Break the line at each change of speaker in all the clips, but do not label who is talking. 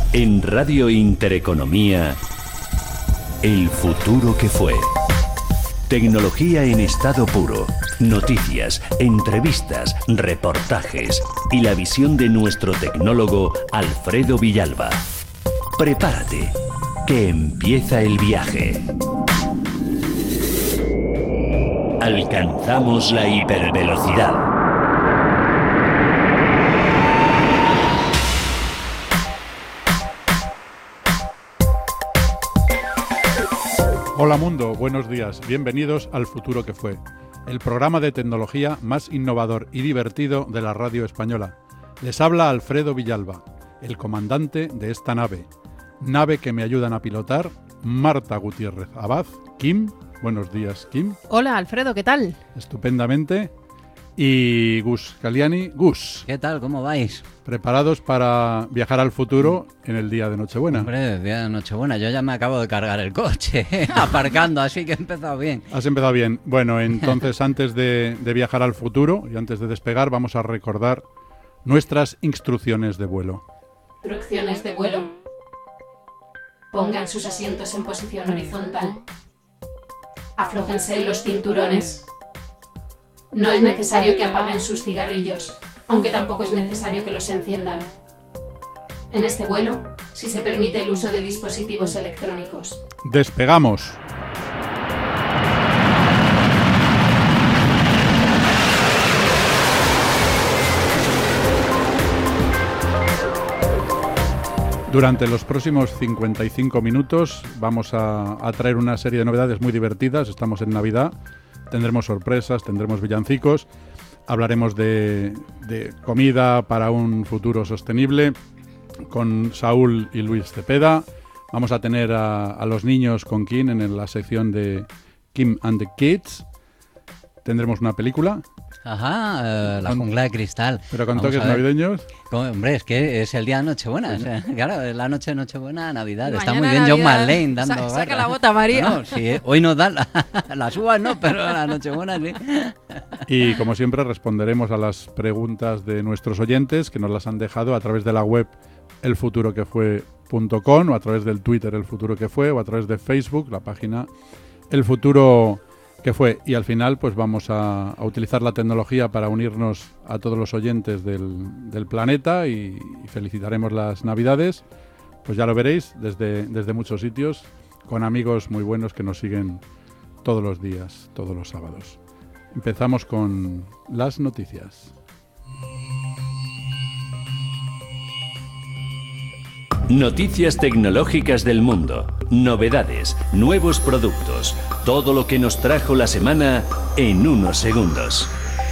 En Radio Intereconomía, el futuro que fue. Tecnología en estado puro, noticias, entrevistas, reportajes y la visión de nuestro tecnólogo Alfredo Villalba. Prepárate, que empieza el viaje. Alcanzamos la hipervelocidad.
Hola mundo, buenos días, bienvenidos al Futuro que Fue, el programa de tecnología más innovador y divertido de la radio española. Les habla Alfredo Villalba, el comandante de esta nave que me ayudan a pilotar Marta Gutiérrez Abad, Kim. Buenos días, Kim.
Hola, Alfredo, ¿qué tal?
Estupendamente. Y Gus Caliani. Gus.
¿Qué tal? ¿Cómo vais?
¿Preparados para viajar al futuro en el día de Nochebuena?
Hombre, el día de Nochebuena. Yo ya me acabo de cargar el coche, aparcando, así que he empezado bien.
Has empezado bien. Bueno, entonces antes de viajar al futuro y antes de despegar, vamos a recordar nuestras instrucciones de vuelo.
Instrucciones de vuelo. Pongan sus asientos en posición horizontal. Aflójense los cinturones. No es necesario que apaguen sus cigarrillos, aunque tampoco es necesario que los enciendan. En este vuelo, sí se permite el uso de dispositivos electrónicos.
¡Despegamos! Durante los próximos 55 minutos vamos a traer una serie de novedades muy divertidas. Estamos en Navidad. Tendremos sorpresas, tendremos villancicos, hablaremos de comida para un futuro sostenible con Saúl y Luis Cepeda. Vamos a tener a los niños con Kim en la sección de Kim and the Kids. Tendremos una película.
Ajá, La jungla de cristal.
Pero con toques navideños.
Hombre, es que es el día de Nochebuena. O sea, claro, es la noche de Nochebuena, Navidad.
Mañana
Está muy bien
Navidad.
John McClane dando
Saca la bota, María.
No, sí, hoy nos dan las uvas, no, pero la Nochebuena sí.
Y como siempre responderemos a las preguntas de nuestros oyentes que nos las han dejado a través de la web elfuturoquefue.com o a través del Twitter El Futuro que Fue o a través de Facebook, la página El Futuro que Fue. Y al final pues vamos a utilizar la tecnología para unirnos a todos los oyentes del planeta y felicitaremos las Navidades. Pues ya lo veréis desde muchos sitios, con amigos muy buenos que nos siguen todos los días, todos los sábados. Empezamos con las noticias.
Noticias tecnológicas del mundo, novedades, nuevos productos, todo lo que nos trajo la semana en unos segundos.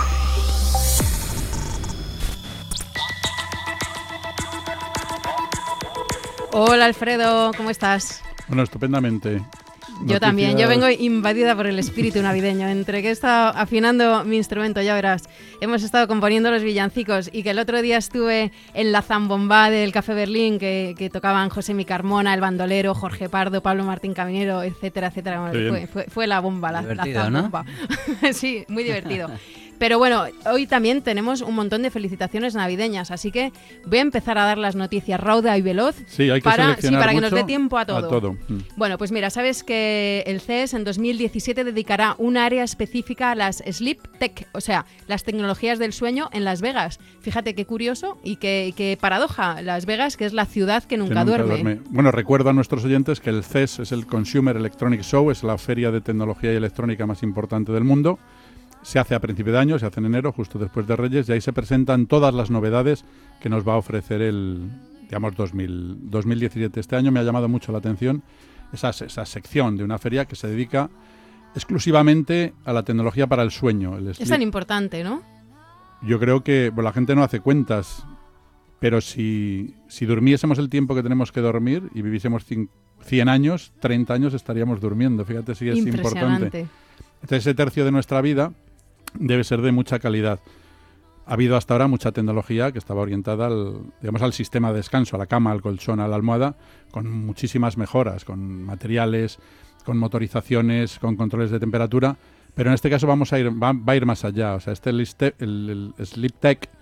Hola, Alfredo, ¿cómo estás?
Bueno, estupendamente.
Yo también, yo vengo invadida por el espíritu navideño. Entre que he estado afinando mi instrumento, ya verás, hemos estado componiendo los villancicos y que el otro día estuve en la zambomba del Café Berlín que tocaban José Mi Carmona, el bandolero, Jorge Pardo, Pablo Martín Caminero, etcétera, etcétera. Fue la bomba, la zambomba. ¿No? Sí, muy divertido. Pero bueno, hoy también tenemos un montón de felicitaciones navideñas, así que voy a empezar a dar las noticias rauda y veloz
para
que nos dé tiempo a todo.
Mm.
Bueno, pues mira, sabes que el CES en 2017 dedicará un área específica a las Sleep Tech, o sea, las tecnologías del sueño en Las Vegas. Fíjate qué curioso y qué paradoja, Las Vegas, que es la ciudad que nunca duerme.
Bueno, recuerdo a nuestros oyentes que el CES es el Consumer Electronic Show, es la feria de tecnología y electrónica más importante del mundo. Se hace a principio de año, se hace en enero, justo después de Reyes, y ahí se presentan todas las novedades que nos va a ofrecer el 2017. Este año me ha llamado mucho la atención esa sección de una feria que se dedica exclusivamente a la tecnología para el sueño.
Es tan importante, ¿no?
Yo creo que la gente no hace cuentas, pero si durmiésemos el tiempo que tenemos que dormir y viviésemos 100 años, 30 años estaríamos durmiendo. Fíjate si es importante. Entonces, ese tercio de nuestra vida debe ser de mucha calidad. Ha habido hasta ahora mucha tecnología que estaba orientada al sistema de descanso, a la cama, al colchón, a la almohada, con muchísimas mejoras, con materiales, con motorizaciones, con controles de temperatura, pero en este caso va a ir más allá. O sea, el Sleep Tech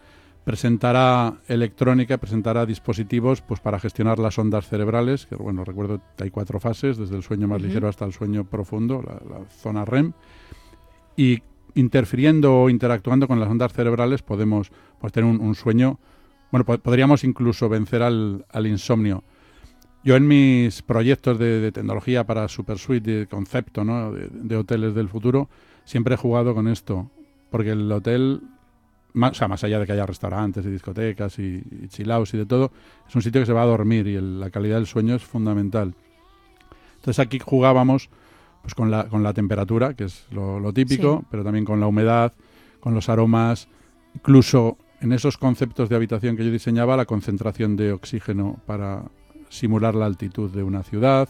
presentará electrónica, presentará dispositivos pues para gestionar las ondas cerebrales, que bueno, recuerdo que hay 4 fases, desde el sueño más ligero hasta el sueño profundo, la zona REM, y interfiriendo o interactuando con las ondas cerebrales podemos pues, tener un sueño, bueno, podríamos incluso vencer al insomnio. Yo en mis proyectos de tecnología para SuperSuite, de concepto, ¿no? de hoteles del futuro, siempre he jugado con esto, porque el hotel, más allá de que haya restaurantes y discotecas y chill outs y de todo, es un sitio que se va a dormir y la calidad del sueño es fundamental. Entonces aquí jugábamos pues con la temperatura, que es lo típico, sí, pero también con la humedad, con los aromas, incluso en esos conceptos de habitación que yo diseñaba, la concentración de oxígeno para simular la altitud de una ciudad,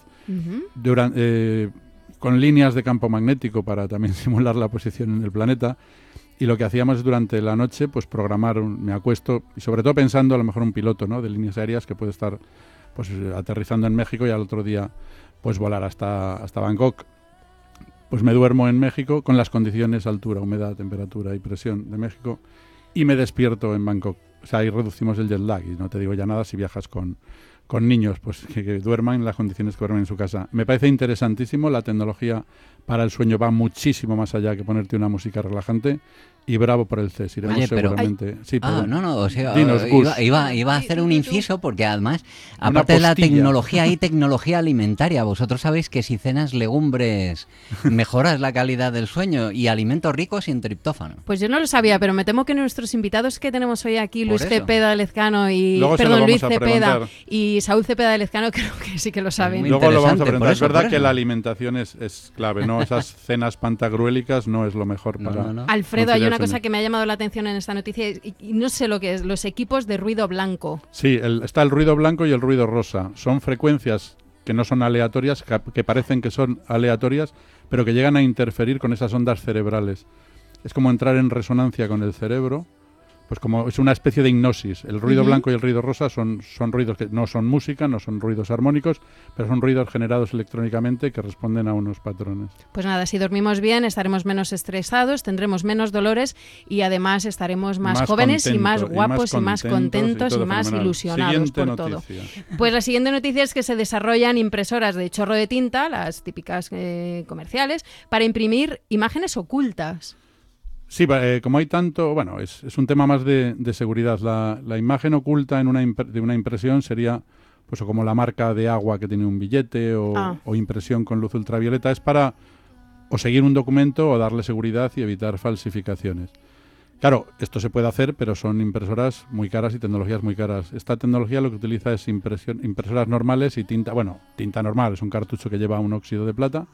con líneas de campo magnético para también simular la posición en el planeta. Y lo que hacíamos es durante la noche pues programar, me acuesto, y sobre todo pensando a lo mejor un piloto, ¿no? de líneas aéreas que puede estar pues aterrizando en México y al otro día pues volar hasta Bangkok. Pues me duermo en México con las condiciones altura, humedad, temperatura y presión de México y me despierto en Bangkok. O sea, ahí reducimos el jet lag y no te digo ya nada si viajas con niños, pues que duerman en las condiciones que duermen en su casa. Me parece interesantísimo, la tecnología para el sueño va muchísimo más allá que ponerte una música relajante y bravo por el CES. Iremos seguramente. Sí,
o sea,
dinos,
iba a hacer un inciso porque además, aparte de la tecnología, hay tecnología alimentaria. Vosotros sabéis que si cenas legumbres mejoras la calidad del sueño y alimentos ricos en triptófano.
Pues yo no lo sabía, pero me temo que nuestros invitados que tenemos hoy aquí, Luis Cepeda Lezcano
Luis
Cepeda y Saúl Cepeda Lezcano, creo que sí que lo saben.
Luego lo vamos a aprender. Es verdad que la alimentación es clave, ¿no? Esas cenas pantagruélicas no es lo mejor para...
No. Alfredo, hay una cosa que me ha llamado la atención en esta noticia y no sé lo que es, los equipos de ruido blanco.
Sí, está el ruido blanco y el ruido rosa. Son frecuencias que no son aleatorias, que parecen que son aleatorias, pero que llegan a interferir con esas ondas cerebrales. Es como entrar en resonancia con el cerebro, pues como es una especie de hipnosis. El ruido blanco y el ruido rosa son ruidos que no son música, no son ruidos armónicos, pero son ruidos generados electrónicamente que responden a unos patrones.
Pues nada, si dormimos bien estaremos menos estresados, tendremos menos dolores y además estaremos más jóvenes y más guapos y más contentos y más ilusionados
siguiente
por
noticia.
Todo. Pues la siguiente noticia es que se desarrollan impresoras de chorro de tinta, las típicas comerciales, para imprimir imágenes ocultas.
Sí, como hay tanto, bueno, es un tema más de seguridad. La imagen oculta de una impresión sería pues como la marca de agua que tiene un billete o impresión con luz ultravioleta. Es para o seguir un documento o darle seguridad y evitar falsificaciones. Claro, esto se puede hacer, pero son impresoras muy caras y tecnologías muy caras. Esta tecnología lo que utiliza es impresoras normales y tinta normal, es un cartucho que lleva un óxido de plata.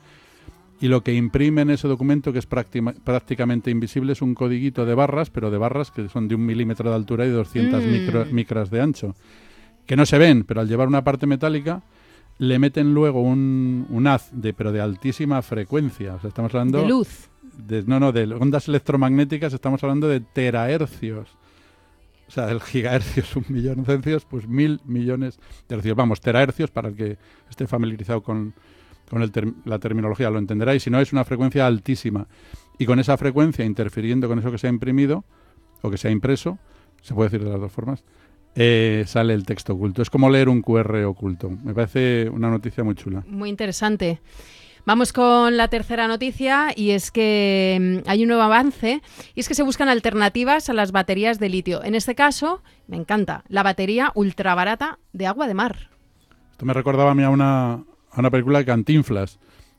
Y lo que imprime en ese documento, que es prácticamente invisible, es un codiguito de barras, pero de barras que son de 1 milímetro de altura y 200 micras de ancho, que no se ven, pero al llevar una parte metálica le meten luego un haz, pero de altísima frecuencia. O sea, estamos hablando...
¿De luz?
De ondas electromagnéticas, estamos hablando de terahercios. O sea, el gigahercio es 1 millón de hercios, pues 1.000 millones de hercios. Vamos, terahercios, para el que esté familiarizado con la terminología lo entenderá, y si no es una frecuencia altísima y con esa frecuencia interfiriendo con eso que se ha imprimido o que se ha impreso, se puede decir de las dos formas, sale el texto oculto. Es como leer un QR oculto. Me parece una noticia muy chula.
Muy interesante. Vamos con la tercera noticia y es que hay un nuevo avance y es que se buscan alternativas a las baterías de litio. En este caso, me encanta, la batería ultrabarata de agua de mar.
Esto me recordaba a mí a una película de Cantinflas,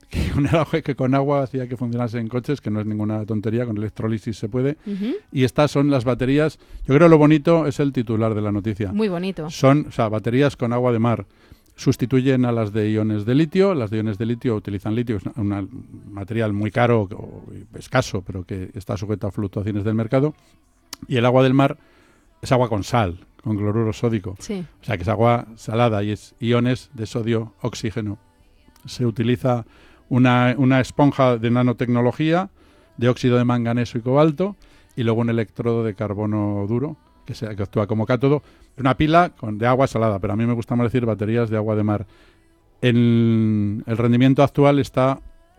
que con agua hacía que funcionase en coches, que no es ninguna tontería, con electrólisis se puede. Y estas son las baterías. Yo creo que lo bonito es el titular de la noticia.
Muy bonito.
Son, baterías con agua de mar. Sustituyen a las de iones de litio. Las de iones de litio utilizan litio, es un material muy caro o escaso, pero que está sujeto a fluctuaciones del mercado. Y el agua del mar es agua con sal, con cloruro sódico.
Sí.
O sea que es agua salada y es iones de sodio, oxígeno. Se utiliza una esponja de nanotecnología de óxido de manganeso y cobalto y luego un electrodo de carbono duro que actúa como cátodo. Una pila de agua salada, pero a mí me gusta más decir baterías de agua de mar. El rendimiento actual está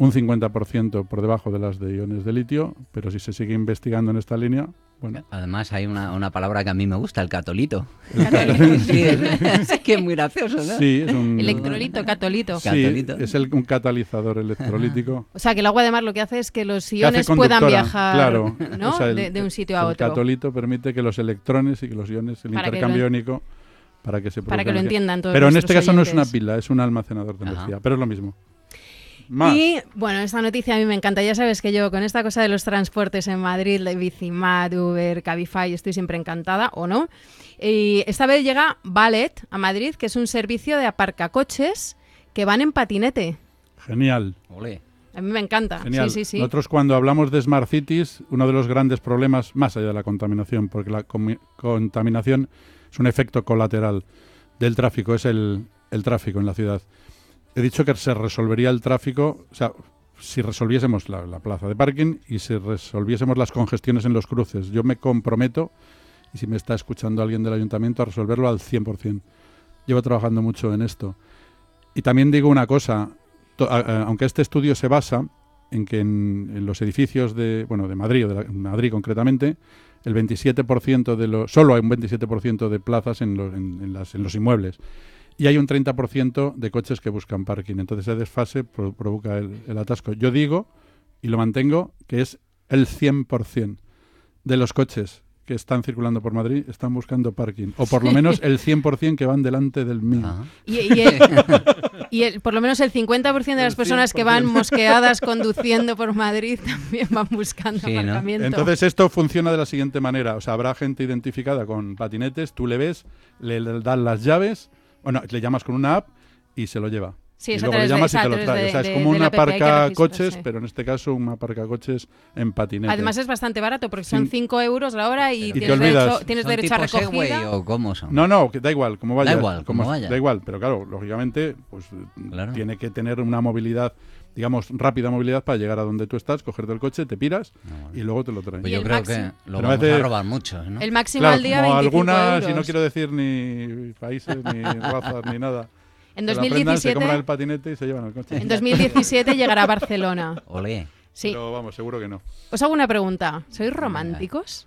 un 50% por debajo de las de iones de litio, pero si se sigue investigando en esta línea, bueno.
Además hay una palabra que a mí me gusta, el catolito.
Sí,
Es que es muy gracioso, ¿no?
Sí, es un...
Electrolito, catolito.
Sí,
Catolito.
es un catalizador electrolítico.
O sea, que el agua de mar lo que hace es que los
Que
iones
hace
puedan
conductora,
viajar,
claro.
¿no?
O sea,
de un sitio a otro.
El catolito permite que los electrones y que los iones, el
Para que
intercambio iónico, para que se
Para que
produzcan
lo
energía.
entiendan todos
Pero en
nuestros
este caso no es una
oyentes.
pila, es un almacenador de
Ajá.
energía, pero es lo mismo. Más.
Y bueno, esta noticia a mí me encanta. Ya sabes que yo con esta cosa de los transportes en Madrid, de Bicimad, Uber, Cabify, estoy siempre encantada, ¿o no? Y esta vez llega Valet a Madrid, que es un servicio de aparcacoches que van en patinete.
Genial.
Olé.
A mí me encanta.
Genial.
Sí.
Nosotros cuando hablamos de Smart Cities, uno de los grandes problemas, más allá de la contaminación, porque la contaminación es un efecto colateral del tráfico, es el tráfico en la ciudad. He dicho que se resolvería el tráfico, o sea, si resolviésemos la plaza de parking y si resolviésemos las congestiones en los cruces. Yo me comprometo, y si me está escuchando alguien del ayuntamiento, a resolverlo al 100%. Llevo trabajando mucho en esto. Y también digo una cosa, aunque este estudio se basa en que en los edificios de Madrid, o de Madrid concretamente, el 27% solo hay un 27% de plazas en los inmuebles. Y hay un 30% de coches que buscan parking. Entonces ese desfase provoca el atasco. Yo digo, y lo mantengo, que es el 100% de los coches que están circulando por Madrid están buscando parking. O por lo menos el 100% que van delante del mío.
Ah.
Y por lo menos el 50% de las personas que van mosqueadas conduciendo por Madrid también van buscando
Sí, ¿no?
aparcamiento.
Entonces esto funciona de la siguiente manera. O sea, habrá gente identificada con patinetes, tú le ves, le dan las llaves, le llamas con una app y se lo lleva.
Sí,
y
eso
luego le llamas y te lo trae. O sea, es como un aparcacoches, pero en este caso un aparcacoches en patinete.
Además es bastante barato porque son
Sí.
5 euros la hora y
te
tienes
olvidas.
tienes
¿Son
derecho a
tipo
recogida.
Segway o cómo son?
No, que da igual, como vaya.
Da igual, como vaya.
Da igual, pero claro, lógicamente, pues
Claro.
tiene que tener una movilidad, digamos, rápida movilidad para llegar a donde tú estás, cogerte el coche, te piras y luego te lo traen.
Pues
Y
yo
el
creo
máximo-
que lo
Pero
vamos
hace-
a robar mucho, ¿no?
El máximo
Claro,
al día
como
25
algunas,
euros.
y no quiero decir ni países, ni razas, ni nada.
En
Se la prendan, se
2017,
compran el patinete y se llevan el coche.
en 2017 llegará a Barcelona.
Olé.
Sí.
Pero vamos, seguro que no.
Os hago una pregunta. ¿Sois románticos?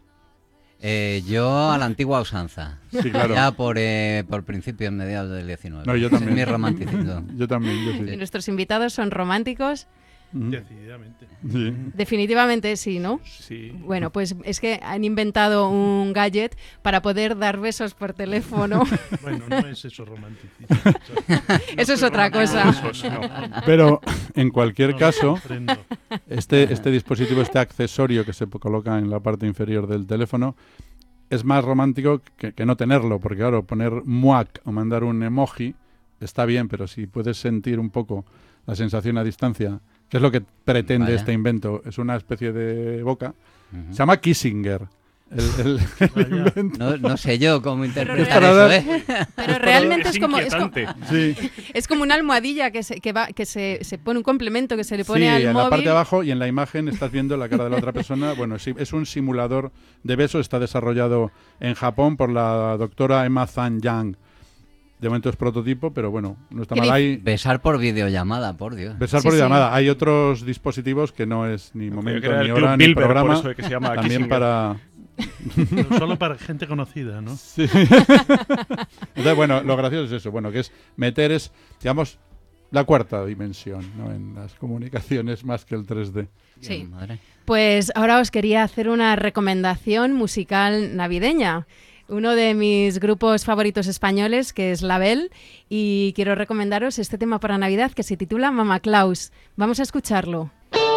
Yo a la antigua usanza.
Sí, claro.
Ya por principios mediados del 19.
No, yo también.
Es mi romanticismo.
Yo también, yo
¿Y
sí.
nuestros invitados son románticos?
Ujú.
Decididamente.
Sí.
Definitivamente sí, ¿no?
Sí.
Bueno, pues es que han inventado un gadget para poder dar besos por teléfono.
Bueno, no es eso romanticismo.
Eso es otra cosa.
Pero en cualquier caso,
Comprendo.
este dispositivo, este accesorio que se coloca en la parte inferior del teléfono, es más romántico que no tenerlo, porque claro, poner muac o mandar un emoji está bien, pero si puedes sentir un poco la sensación a distancia, que es lo que pretende
Vaya.
este invento, es una especie de boca,
Ujú.
se llama Kissinger. El
Vaya.
invento.
No sé yo cómo interpretar
para
eso,
dar-
¿eh?
Pero realmente es como
inquietante.
Sí,
es como una almohadilla que se pone un complemento que se le pone
sí,
al
en
móvil.
la parte de abajo y en la imagen estás viendo la cara de la otra persona. Bueno, sí, es un simulador de besos, está desarrollado en Japón por la doctora Emma Zhang Yang. De momento es prototipo, pero bueno, no está
¿Qué
mal. Hay
Besar por videollamada, por Dios.
besar
Sí,
por
sí.
llamada. Hay otros dispositivos que no es ni
Creo
momento,
que era
ni
el
hora,
Club
ni
Bilber,
programa.
por eso es que se llama
También
Kissinger.
para...
Pero solo para gente conocida, ¿no?
Sí. Entonces, bueno, lo gracioso es eso. Bueno, que es meter, digamos, la cuarta dimensión, ¿no? En las comunicaciones más que el 3D.
Sí.
Madre.
Pues ahora os quería hacer una recomendación musical navideña. Uno de mis grupos favoritos españoles, que es Label, y quiero recomendaros este tema para Navidad que se titula Mama Claus. Vamos a escucharlo.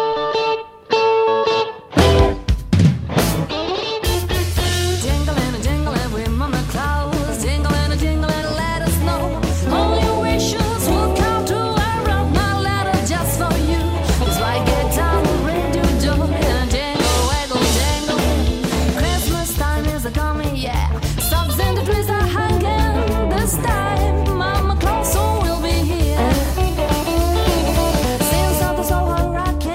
Jingling and jingling with Mama Claus, jingling and jingling, let us know all your wishes will come true. I wrote my letter just for you. It's like a time will bring you joy and jingle, waggle, jingle. Christmas time is a coming, yeah. Stops and the trees are hanging. This time, Mama Claus soon will be here. Since all the so hard rocking.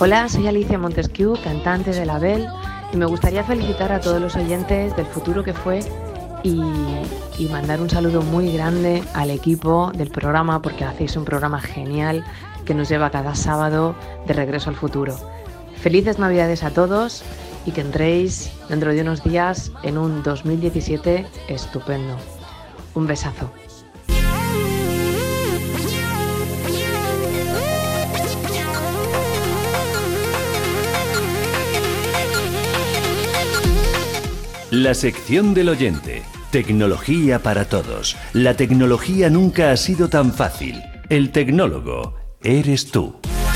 Hola, soy Alicia Montesquieu, cantante de La Belle, y me gustaría felicitar a todos los oyentes del futuro que fue y mandar un saludo muy grande al equipo del programa, porque hacéis un programa genial que nos lleva cada sábado de regreso al futuro. Felices Navidades a todos y que entréis dentro de unos días en un 2017 estupendo. Un besazo.
La sección del oyente. Tecnología para todos. La tecnología nunca ha sido tan fácil. El tecnólogo eres tú.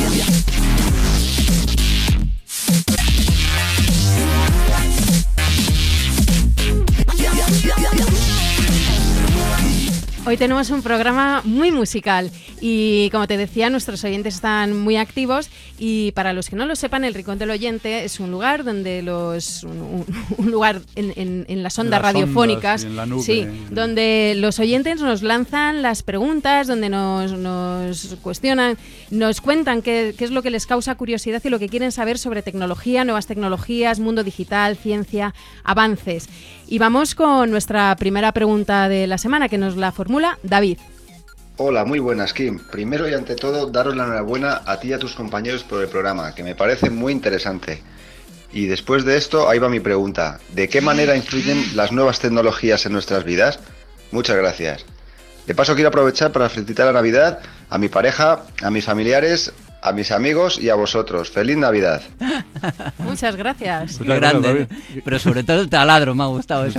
Hoy tenemos un programa muy musical y, como te decía, nuestros oyentes están muy activos, y para los que no lo sepan, el Rincón del Oyente es un lugar donde un lugar en las ondas radiofónicas,
en la nube,
sí, donde los oyentes nos lanzan las preguntas, donde nos cuestionan, nos cuentan qué es lo que les causa curiosidad y lo que quieren saber sobre tecnología, nuevas tecnologías, mundo digital, ciencia, avances. Y vamos con nuestra primera pregunta de la semana, que nos la formula David.
Hola, muy buenas, Kim. Primero y ante todo, daros la enhorabuena a ti y a tus compañeros por el programa, que me parece muy interesante. Y después de esto, ahí va mi pregunta. ¿De qué manera influyen las nuevas tecnologías en nuestras vidas? Muchas gracias. De paso, quiero aprovechar para felicitar la Navidad a mi pareja, a mis familiares, a mis amigos y a vosotros. ¡Feliz Navidad!
Muchas gracias.
Qué grande, pero sobre todo el taladro, me ha gustado eso.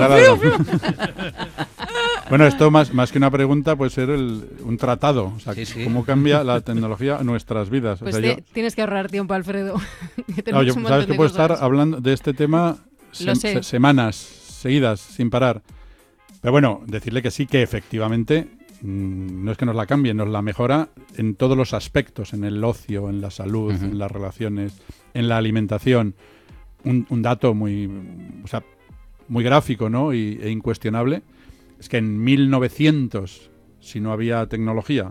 Bueno, esto más que una pregunta puede ser un tratado. O sea,
sí.
cómo cambia la tecnología en nuestras vidas.
Pues
o sea,
tienes que ahorrar tiempo, Alfredo.
Sabes que puedo estar hablando de este tema semanas seguidas, sin parar. Pero bueno, decirle que sí, que efectivamente no es que nos la cambie, nos la mejora en todos los aspectos, en el ocio, en la salud, en las relaciones, en la alimentación. Un dato muy gráfico, ¿no? e incuestionable es que en 1900, si no había tecnología,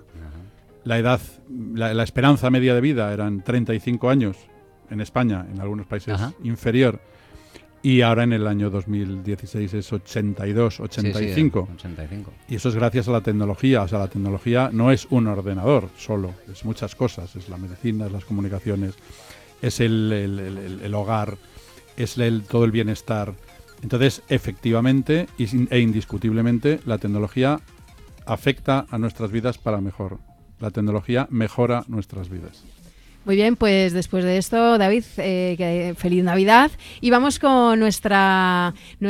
la esperanza media de vida eran 35 años en España, en algunos países inferior. Y ahora en el año 2016 es 82, 85.
85.
Y eso es gracias a la tecnología. O sea, la tecnología no es un ordenador solo, es muchas cosas. Es la medicina, es las comunicaciones, es el hogar, es todo el bienestar. Entonces, efectivamente e indiscutiblemente, la tecnología afecta a nuestras vidas para mejor. La tecnología mejora nuestras vidas.
Muy bien, pues después de esto, David, feliz Navidad. Y vamos con nuestra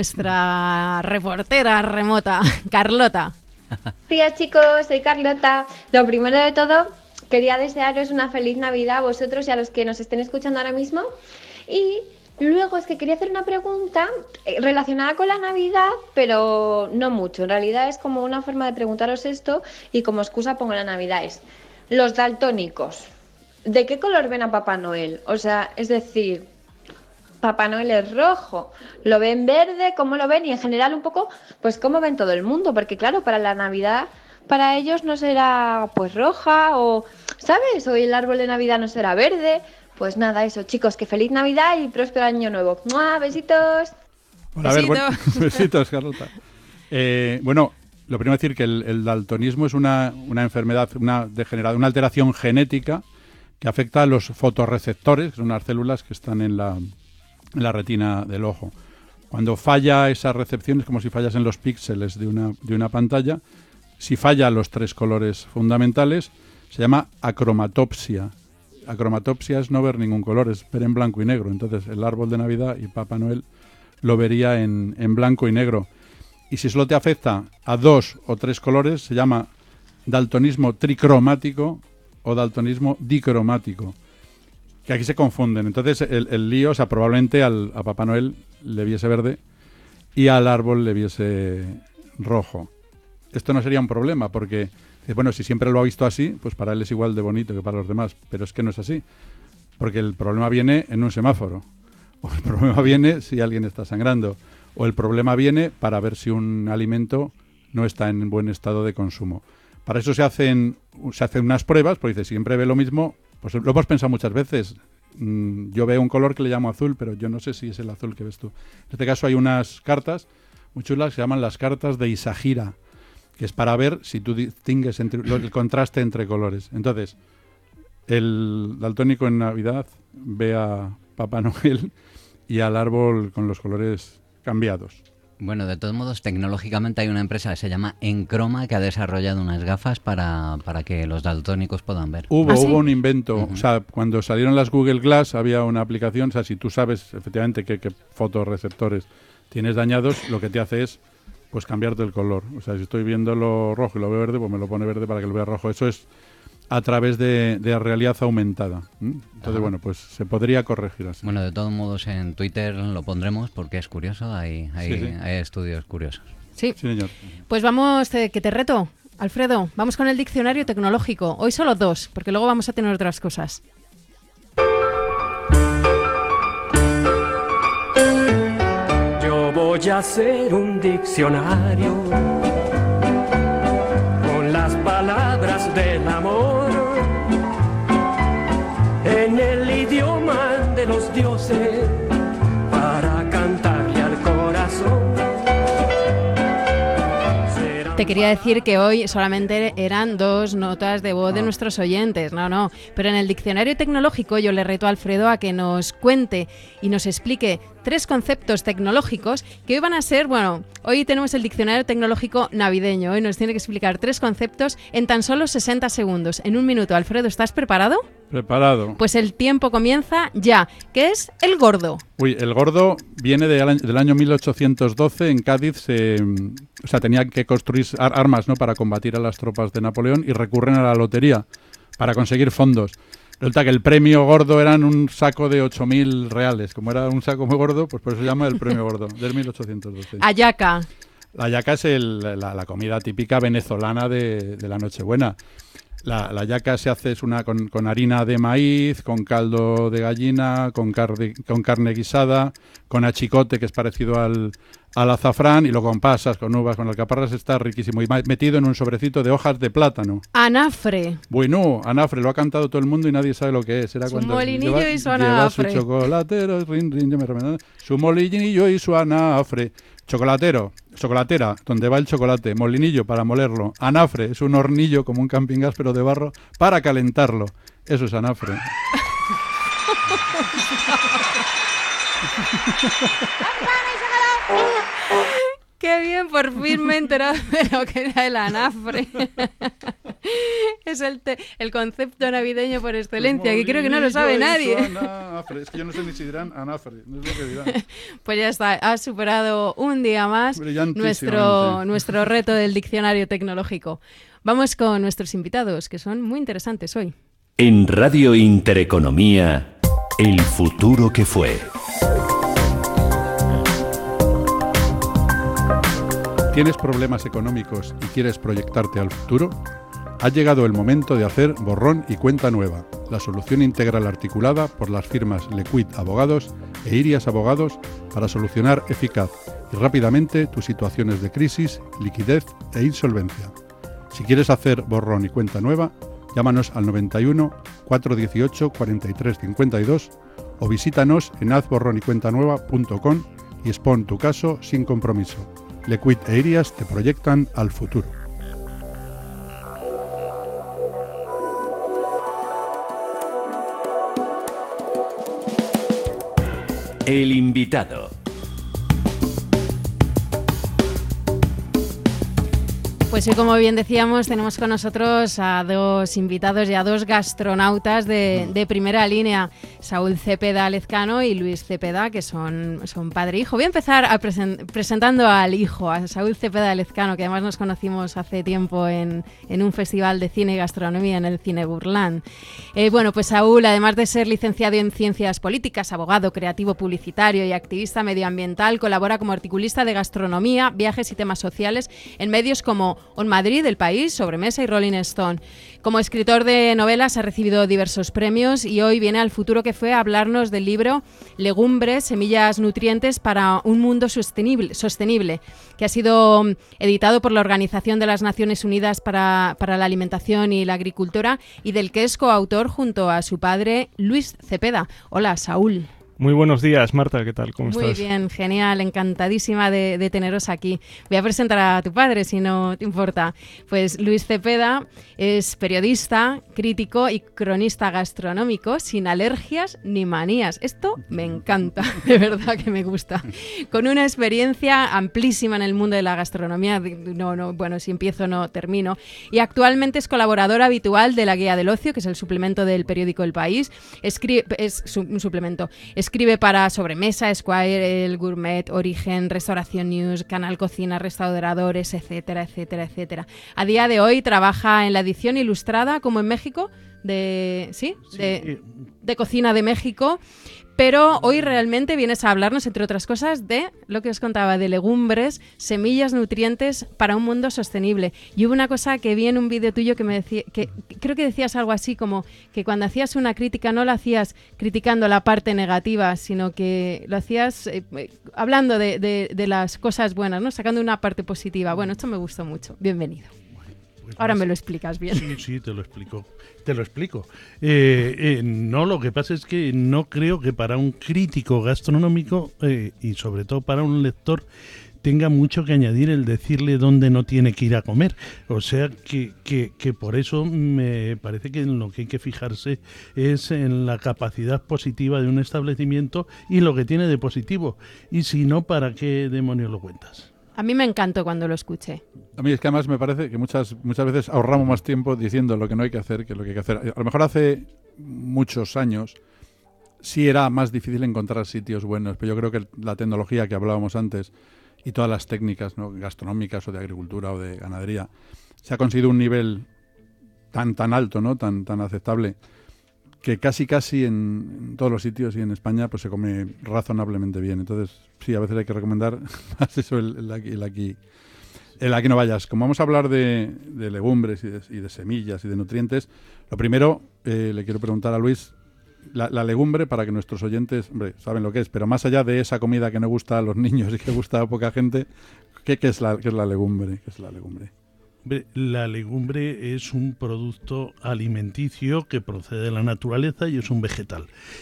reportera remota, Carlota.
Hola chicos, soy Carlota. Lo primero de todo, quería desearos una feliz Navidad a vosotros y a los que nos estén escuchando ahora mismo. Y luego es que quería hacer una pregunta relacionada con la Navidad, pero no mucho. En realidad es como una forma de preguntaros esto y como excusa pongo la Navidad. Es los daltónicos. ¿De qué color ven a Papá Noel? O sea, es decir, Papá Noel es rojo, ¿lo ven verde? ¿Cómo lo ven? Y en general un poco, pues cómo ven todo el mundo, porque claro, para la Navidad, para ellos no será pues roja o, ¿sabes? O el árbol de Navidad no será verde. Pues nada, eso, chicos, que feliz Navidad y próspero año nuevo. ¡Mua! ¡Besitos!
Hola, a ver, besitos, Carlota. Bueno, lo primero es decir que el daltonismo es una enfermedad, una alteración genética que afecta a los fotorreceptores, que son unas células que están en la retina del ojo. Cuando falla esa recepción, es como si fallasen los píxeles de una pantalla. Si falla los tres colores fundamentales, se llama acromatopsia. Acromatopsia es no ver ningún color, es ver en blanco y negro. Entonces, el árbol de Navidad y Papá Noel lo vería en blanco y negro. Y si solo te afecta a 2 o 3 colores, se llama daltonismo tricromático o daltonismo dicromático, que aquí se confunden. Entonces el lío, o sea, probablemente a Papá Noel le viese verde y al árbol le viese rojo. Esto no sería un problema, porque, bueno, si siempre lo ha visto así, pues para él es igual de bonito que para los demás, pero es que no es así, porque el problema viene en un semáforo, o el problema viene si alguien está sangrando, o el problema viene para ver si un alimento no está en buen estado de consumo. Para eso se hacen unas pruebas, porque dice, siempre ve lo mismo, pues lo hemos pensado muchas veces, yo veo un color que le llamo azul, pero yo no sé si es el azul que ves tú. En este caso hay unas cartas muy chulas que se llaman las cartas de Isagira, que es para ver si tú distingues el contraste entre colores. Entonces, el daltónico en Navidad ve a Papá Noel y al árbol con los colores cambiados.
Bueno, de todos modos, tecnológicamente hay una empresa que se llama Enchroma que ha desarrollado unas gafas para que los daltónicos puedan ver.
Hubo un invento, o sea, cuando salieron las Google Glass había una aplicación, o sea, si tú sabes efectivamente qué fotorreceptores tienes dañados, lo que te hace es pues cambiarte el color. O sea, si estoy viendo lo rojo y lo veo verde, pues me lo pone verde para que lo vea rojo. Eso es a través de realidad aumentada. Entonces, bueno, pues se podría corregir así.
Bueno, de todos modos en Twitter lo pondremos porque es curioso, hay estudios curiosos.
Sí,
señor.
Pues vamos, que te reto, Alfredo, vamos con el diccionario tecnológico. Hoy solo 2, porque luego vamos a tener otras cosas.
Yo voy a hacer un diccionario con las palabras del amor en el idioma de los dioses para cantarle al corazón.
Te quería decir que hoy solamente eran 2 notas de voz de nuestros oyentes, no, pero en el diccionario tecnológico yo le reto a Alfredo a que nos cuente y nos explique 3 conceptos tecnológicos que hoy van a ser, bueno, hoy tenemos el diccionario tecnológico navideño, hoy nos tiene que explicar 3 conceptos en tan solo 60 segundos, en un minuto. Alfredo, ¿estás preparado?
Preparado.
Pues el tiempo comienza ya. ¿Qué es el gordo?
Uy, el gordo viene del año 1812. En Cádiz tenían que construir armas, ¿no?, para combatir a las tropas de Napoleón y recurren a la lotería para conseguir fondos. Resulta que el premio gordo eran un saco de 8.000 reales. Como era un saco muy gordo, pues por eso se llama el premio gordo, del 1812.
Hallaca.
La hallaca es la comida típica venezolana de la Nochebuena. La hallaca se hace con harina de maíz, con caldo de gallina, con carne guisada, con achicote, que es parecido al azafrán, y luego con pasas, con uvas, con alcaparras. Está riquísimo y metido en un sobrecito de hojas de plátano.
Anafre.
Bueno, anafre, lo ha cantado todo el mundo y nadie sabe lo que es. Era
su molinillo y su anafre.
Lleva su chocolatero, su molinillo y su anafre. Chocolatera, donde va el chocolate, molinillo para molerlo, anafre es un hornillo como un camping gas pero de barro para calentarlo. Eso es anafre.
Qué bien, por fin me he enterado de lo que era el anafre. Es el concepto navideño por excelencia, que creo que no lo sabe nadie.
Es que yo no sé ni si dirán anafre, no es lo que dirán.
Pues ya está, has superado un día más nuestro reto del diccionario tecnológico. Vamos con nuestros invitados, que son muy interesantes hoy.
En Radio Intereconomía, el futuro que fue.
¿Tienes problemas económicos y quieres proyectarte al futuro? Ha llegado el momento de hacer borrón y cuenta nueva, la solución integral articulada por las firmas Lequit Abogados e Irias Abogados para solucionar eficaz y rápidamente tus situaciones de crisis, liquidez e insolvencia. Si quieres hacer borrón y cuenta nueva, llámanos al 91 418 43 52 o visítanos en hazborronycuentanueva.com y expon tu caso sin compromiso. Lequit e Irias te proyectan al futuro.
El invitado.
Pues hoy, como bien decíamos, tenemos con nosotros a 2 invitados y a 2 gastronautas de primera línea, Saúl Cepeda Lezcano y Luis Cepeda, que son padre e hijo. Voy a empezar presentando al hijo, a Saúl Cepeda Lezcano, que además nos conocimos hace tiempo en un festival de cine y gastronomía en el Cine Burlán. Bueno, pues Saúl, además de ser licenciado en Ciencias Políticas, abogado, creativo publicitario y activista medioambiental, colabora como articulista de gastronomía, viajes y temas sociales en medios como On Madrid, El País, Sobremesa y Rolling Stone. Como escritor de novelas ha recibido diversos premios y hoy viene al futuro que fue a hablarnos del libro Legumbres, semillas nutrientes para un mundo sostenible, que ha sido editado por la Organización de las Naciones Unidas para la Alimentación y la Agricultura y del que es coautor junto a su padre Luis Cepeda. Hola, Saúl.
Muy buenos días, Marta, ¿qué tal? ¿Cómo estás?
Muy bien, genial, encantadísima de teneros aquí. Voy a presentar a tu padre, si no te importa. Pues Luis Cepeda es periodista, crítico y cronista gastronómico, sin alergias ni manías. Esto me encanta, de verdad que me gusta. Con una experiencia amplísima en el mundo de la gastronomía, bueno, si empiezo no termino. Y actualmente es colaborador habitual de la Guía del Ocio, que es el suplemento del periódico El País. Es un suplemento. Escribe para Sobremesa, Esquire, El Gourmet, Origen, Restauración News, Canal Cocina, Restauradores, etcétera, etcétera, etcétera. A día de hoy trabaja en la edición ilustrada, como en México, de Cocina de México, pero hoy realmente vienes a hablarnos, entre otras cosas, de lo que os contaba, de legumbres, semillas nutrientes para un mundo sostenible. Y hubo una cosa que vi en un vídeo tuyo que me decía, que creo que decías algo así como que cuando hacías una crítica no la hacías criticando la parte negativa, sino que lo hacías hablando de las cosas buenas, ¿no? Sacando una parte positiva. Bueno, esto me gustó mucho. Bienvenido. Pues ahora me lo explicas bien.
Sí, te lo explico. No, lo que pasa es que no creo que para un crítico gastronómico y sobre todo para un lector tenga mucho que añadir el decirle dónde no tiene que ir a comer. O sea que por eso me parece que en lo que hay que fijarse es en la capacidad positiva de un establecimiento y lo que tiene de positivo. Y si no, ¿para qué demonios lo cuentas?
A mí me encantó cuando lo escuché.
A mí es que además me parece que muchas veces ahorramos más tiempo diciendo lo que no hay que hacer que lo que hay que hacer. A lo mejor hace muchos años sí era más difícil encontrar sitios buenos, pero yo creo que la tecnología que hablábamos antes y todas las técnicas, ¿no?, gastronómicas o de agricultura o de ganadería, se ha conseguido un nivel tan alto, ¿no?, tan aceptable, que casi en todos los sitios y en España pues se come razonablemente bien. Entonces, sí, a veces hay que recomendar más eso, el aquí no vayas. Como vamos a hablar de legumbres y de semillas y de nutrientes, lo primero le quiero preguntar a Luis, la legumbre, para que nuestros oyentes, saben lo que es, pero más allá de esa comida que no gusta a los niños y que gusta a poca gente, ¿qué es la legumbre? ¿Qué es la legumbre?
La legumbre es un producto alimenticio que procede de la naturaleza y es un vegetal.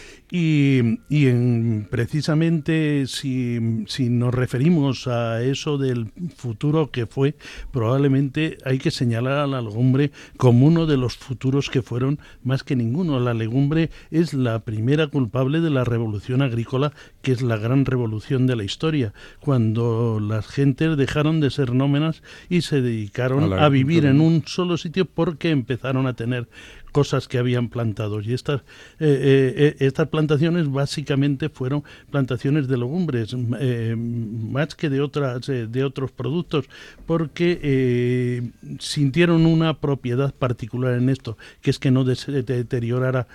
Y precisamente si nos referimos a eso del futuro que fue, probablemente hay que señalar a la legumbre como uno de los futuros que fueron más que ninguno. La legumbre es la primera culpable de la revolución agrícola, que es la gran revolución de la historia, cuando las gentes dejaron de ser nómadas y se dedicaron a vivir en un solo sitio porque empezaron a tener cosas que habían plantado, y estas plantaciones básicamente fueron plantaciones de legumbres, más que de otros productos, porque sintieron una propiedad particular en esto, que es que no se deterioraba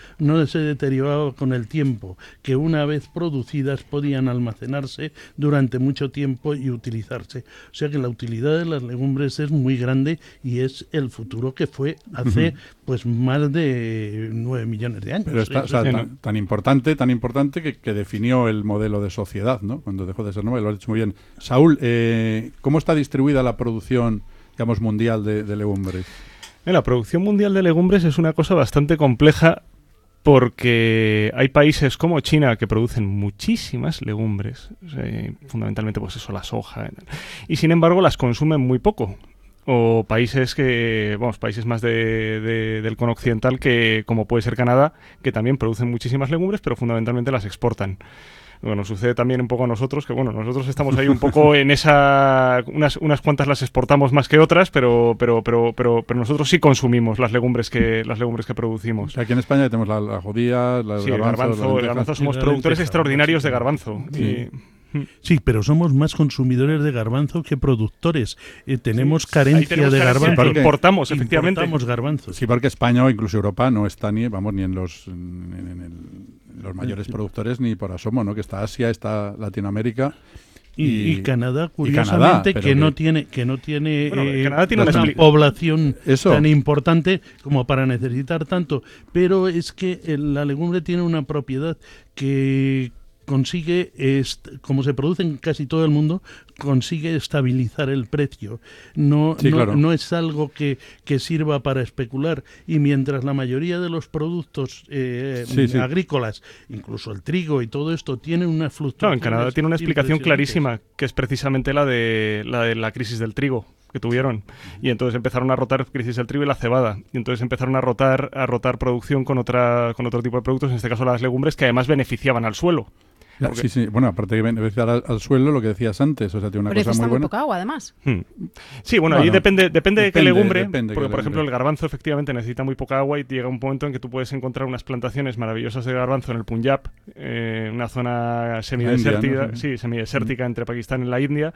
con el tiempo, que una vez producidas podían almacenarse durante mucho tiempo y utilizarse. O sea que la utilidad de las legumbres es muy grande y es el futuro que fue hace pues más de 9 millones de años.
Pero tan importante que definió el modelo de sociedad, ¿no?, cuando dejó de ser nómada. Lo has dicho muy bien. Saúl, ¿cómo está distribuida la producción, digamos, mundial de legumbres?
La producción mundial de legumbres es una cosa bastante compleja, porque hay países como China que producen muchísimas legumbres, fundamentalmente pues eso, la soja, y sin embargo las consumen muy poco. O países países más del cono occidental, que como puede ser Canadá, que también producen muchísimas legumbres, pero fundamentalmente las exportan. Bueno, sucede también un poco a nosotros, que bueno, nosotros estamos ahí un poco en esa... Unas cuantas las exportamos más que otras, pero nosotros sí consumimos las legumbres que producimos.
Aquí en España tenemos la judía, el
garbanzo, somos productores extraordinarios de garbanzo.
Sí. Sí, pero somos más consumidores de garbanzo que productores. Tenemos carencia de garbanzo.
Importamos, efectivamente.
Importamos garbanzo.
Sí, porque España o incluso Europa no está ni en los mayores productores ni por asomo, ¿no? Que está Asia, está Latinoamérica.
Y Canadá, curiosamente, que no tiene
Canadá tiene
una población tan importante como para necesitar tanto, pero es que la legumbre tiene una propiedad que consigue, como se produce en casi todo el mundo, consigue estabilizar el precio. No es algo que sirva para especular, y mientras la mayoría de los productos agrícolas, incluso el trigo y todo esto, tienen una fluctuación.
En Canadá tiene una explicación clarísima, que es precisamente la de la crisis del trigo que tuvieron, y entonces empezaron a rotar crisis del trigo y la cebada, y entonces empezaron a rotar producción con otro tipo de productos, en este caso las legumbres, que además beneficiaban al suelo.
Sí, bueno, aparte de beneficiar al suelo, lo que decías antes, o sea, tiene una cosa muy buena.
Poca agua, además.
Sí, bueno, ahí depende de qué legumbre, porque por ejemplo el garbanzo efectivamente necesita muy poca agua, y llega un momento en que tú puedes encontrar unas plantaciones maravillosas de garbanzo en el Punjab, una zona semidesértica, ¿no? Sí, semidesértica entre Pakistán y la India.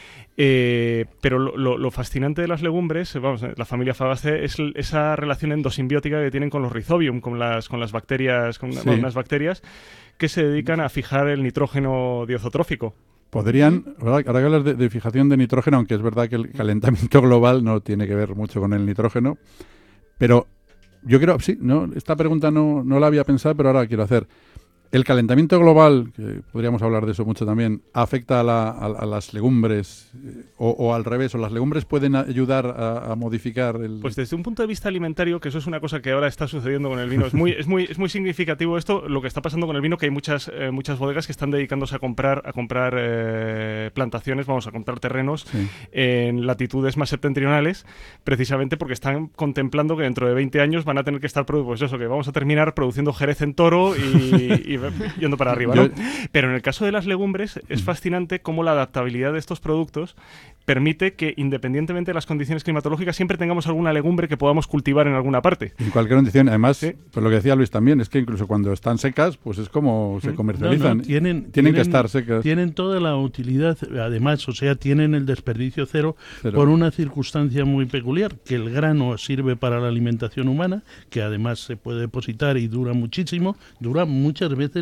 Pero lo fascinante de las legumbres, la familia Fabaceae, es esa relación endosimbiótica que tienen con los Rhizobium, con las bacterias, unas bacterias que se dedican a fijar el nitrógeno diazotrófico.
Podrían, ahora que hablas de fijación de nitrógeno, aunque es verdad que el calentamiento global no tiene que ver mucho con el nitrógeno, pero yo creo, esta pregunta no la había pensado, pero ahora la quiero hacer. El calentamiento global, que podríamos hablar de eso mucho también, ¿afecta a las legumbres o al revés? ¿O las legumbres pueden ayudar a modificar el...?
Pues desde un punto de vista alimentario, que eso es una cosa que ahora está sucediendo con el vino, es muy significativo esto, lo que está pasando con el vino, que hay muchas bodegas que están dedicándose a comprar plantaciones, a comprar terrenos en latitudes más septentrionales, precisamente porque están contemplando que dentro de 20 años van a tener que estar, pues eso, que vamos a terminar produciendo Jerez en Toro y yendo para arriba, ¿no? Pero en el caso de las legumbres es fascinante cómo la adaptabilidad de estos productos permite que, independientemente de las condiciones climatológicas, siempre tengamos alguna legumbre que podamos cultivar en alguna parte.
En cualquier condición. Además, pues lo que decía Luis también, es que incluso cuando están secas, pues es como se comercializan. Tienen que estar secas.
Tienen toda la utilidad, además, o sea, tienen el desperdicio cero por una circunstancia muy peculiar, que el grano sirve para la alimentación humana, que además se puede depositar y dura muchísimo, dura muchas veces,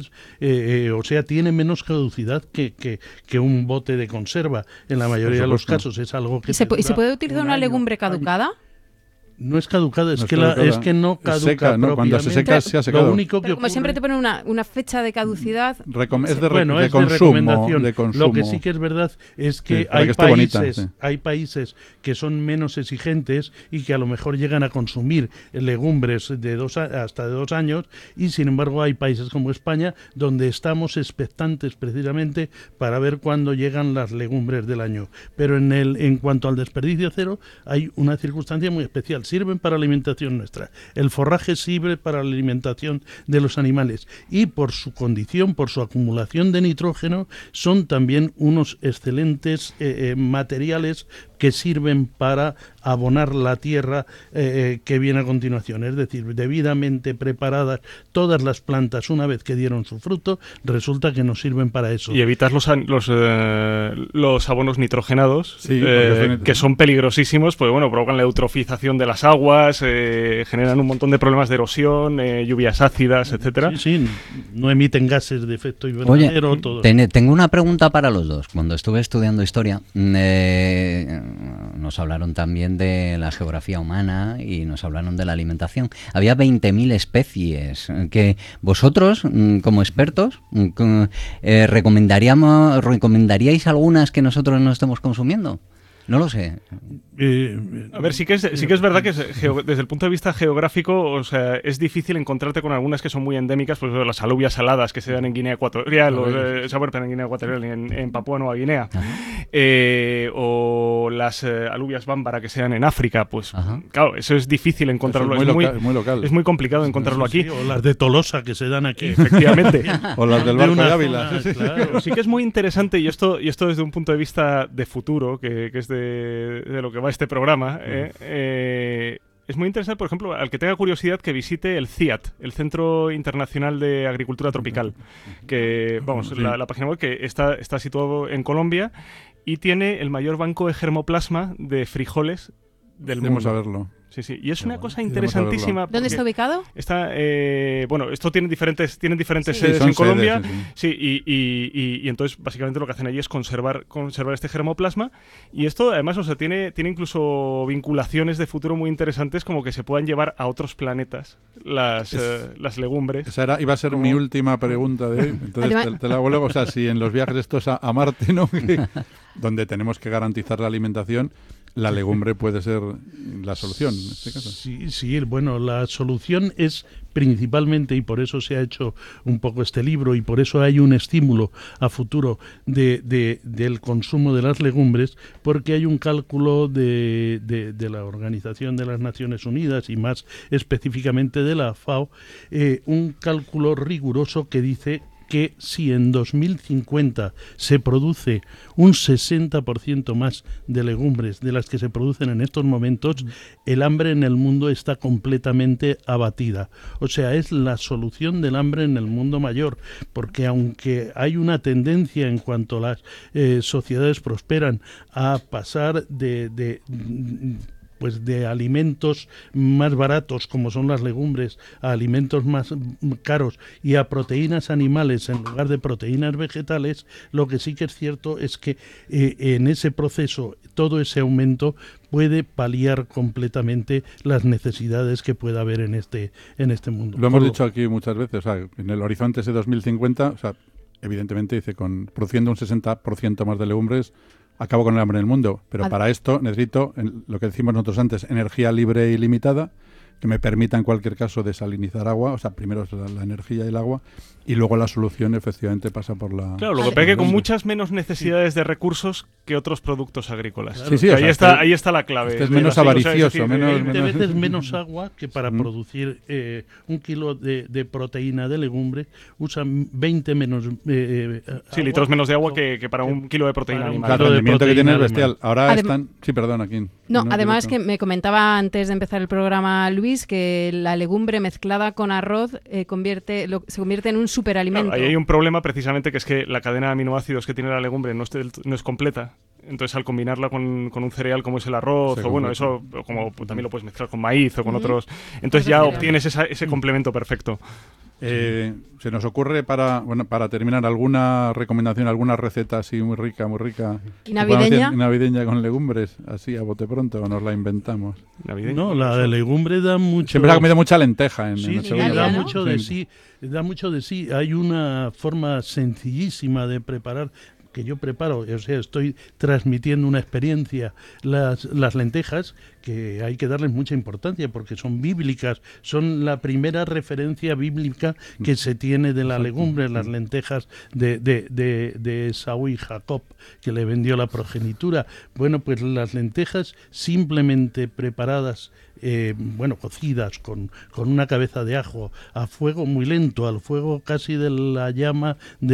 o sea, tiene menos caducidad que un bote de conserva en la mayoría de los casos. Es algo que
¿Y se puede utilizar una legumbre caducada?
No es caducada, es que no caduca
seca, ¿no? Cuando se seca, se ha secado.
Lo único que
como siempre te ponen una fecha de caducidad.
Es de consumo.
Lo que sí que es verdad es que hay países que son menos exigentes y que a lo mejor llegan a consumir legumbres hasta de 2 años, y sin embargo hay países como España donde estamos expectantes precisamente para ver cuándo llegan las legumbres del año. Pero en cuanto al desperdicio cero, hay una circunstancia muy especial. Sirven para la alimentación nuestra. El forraje sirve para la alimentación de los animales, y por su condición, por su acumulación de nitrógeno, son también unos excelentes materiales que sirven para abonar la tierra que viene a continuación. Es decir, debidamente preparadas todas las plantas, una vez que dieron su fruto, resulta que nos sirven para eso.
Y evitas los abonos nitrogenados, que son peligrosísimos, pues provocan la eutrofización de las aguas, generan un montón de problemas de erosión, lluvias ácidas, etcétera.
Sí, no emiten gases de efecto invernadero. Todo.
Tengo una pregunta para los dos. Cuando estuve estudiando historia, nos hablaron también de la geografía humana y nos hablaron de la alimentación. Había 20.000 especies que vosotros, como expertos, ¿recomendaríais algunas que nosotros no estemos consumiendo? No lo sé.
A ver, sí que es verdad que desde el punto de vista geográfico, o sea, es difícil encontrarte con algunas que son muy endémicas, pues las alubias saladas que se dan en Guinea Ecuatorial, en Guinea Ecuatorial, en Papúa Nueva Guinea, o las alubias bámbara que se dan en África, pues claro, eso es difícil encontrarlo.
Es muy local.
Es muy complicado encontrarlo aquí.
O las de Tolosa que se dan aquí.
Efectivamente.
O las del barco de Ávila.
Claro. Sí que es muy interesante, y esto desde un punto de vista de futuro, que es de lo que va este programa, es muy interesante, por ejemplo, al que tenga curiosidad, que visite el CIAT, el Centro Internacional de Agricultura Tropical, que, la página web, que está situado en Colombia y tiene el mayor banco de germoplasma de frijoles del mundo.
Debemos saberlo.
Sí, sí. Y es una cosa interesantísima.
¿Dónde está ubicado?
Está, bueno, esto tienen diferentes sedes en Colombia. Sí, y entonces básicamente lo que hacen allí es conservar este germoplasma. Y esto además, o sea, tiene incluso vinculaciones de futuro muy interesantes, como que se puedan llevar a otros planetas las legumbres.
Esa iba a ser mi última pregunta de hoy. Entonces te la hago luego. O sea, si en los viajes estos a Marte, ¿no? Donde tenemos que garantizar la alimentación, la legumbre puede ser la solución en este caso.
Sí, bueno, la solución es principalmente, y por eso se ha hecho un poco este libro, y por eso hay un estímulo a futuro del consumo de las legumbres, porque hay un cálculo de la Organización de las Naciones Unidas, y más específicamente de la FAO, un cálculo riguroso que dice que si en 2050 se produce un 60% más de legumbres de las que se producen en estos momentos, el hambre en el mundo está completamente abatida. O sea, es la solución del hambre en el mundo mayor, porque aunque hay una tendencia en cuanto las sociedades prosperan a pasar de alimentos más baratos, como son las legumbres, a alimentos más caros y a proteínas animales en lugar de proteínas vegetales, lo que sí que es cierto es que en ese proceso todo ese aumento puede paliar completamente las necesidades que pueda haber en este mundo.
Lo hemos dicho aquí muchas veces, o sea, en el horizonte ese 2050, o sea, evidentemente dice, produciendo un 60% más de legumbres, acabo con el hambre en el mundo, pero para esto necesito, lo que decimos nosotros antes, energía libre y limitada, que me permita en cualquier caso desalinizar agua, o sea, primero es la energía y el agua, y luego la solución efectivamente pasa por la...
Claro, lo que pasa es que con muchas menos necesidades de recursos que otros productos agrícolas.
Claro. Sí,
ahí está la clave.
Es menos avaricioso.
menos agua, que para producir un kilo de proteína de legumbre usan 20 menos
litros menos de agua que para un kilo de proteína animal.
Claro, el rendimiento que tiene es bestial. Ahora están... Sí, perdón, aquí.
No, además que me comentaba antes de empezar el programa Luis que la legumbre mezclada con arroz se convierte en un superalimento.
Claro, ahí hay un problema precisamente, que es que la cadena de aminoácidos que tiene la legumbre no es completa. Entonces, al combinarla con un cereal como es el arroz, o bueno, eso como también lo puedes mezclar con maíz o con otros, entonces ya obtienes ese complemento perfecto.
Se nos ocurre para terminar alguna recomendación, alguna receta así muy rica.
¿Y navideña?
Navideña con legumbres, así a bote pronto, o nos la inventamos.
¿Navideña?
No, la de legumbre da mucho...
Siempre se ha comido mucha lenteja en
da mucho de sí. Da mucho de sí. Hay una forma sencillísima de preparar, que yo preparo, o sea, estoy transmitiendo una experiencia. Las lentejas, que hay que darles mucha importancia porque son bíblicas, son la primera referencia bíblica que se tiene de la legumbre, las lentejas de Esaú y Jacob, que le vendió la progenitura. Bueno, pues las lentejas simplemente preparadas, cocidas con una cabeza de ajo a fuego muy lento, al fuego casi de la llama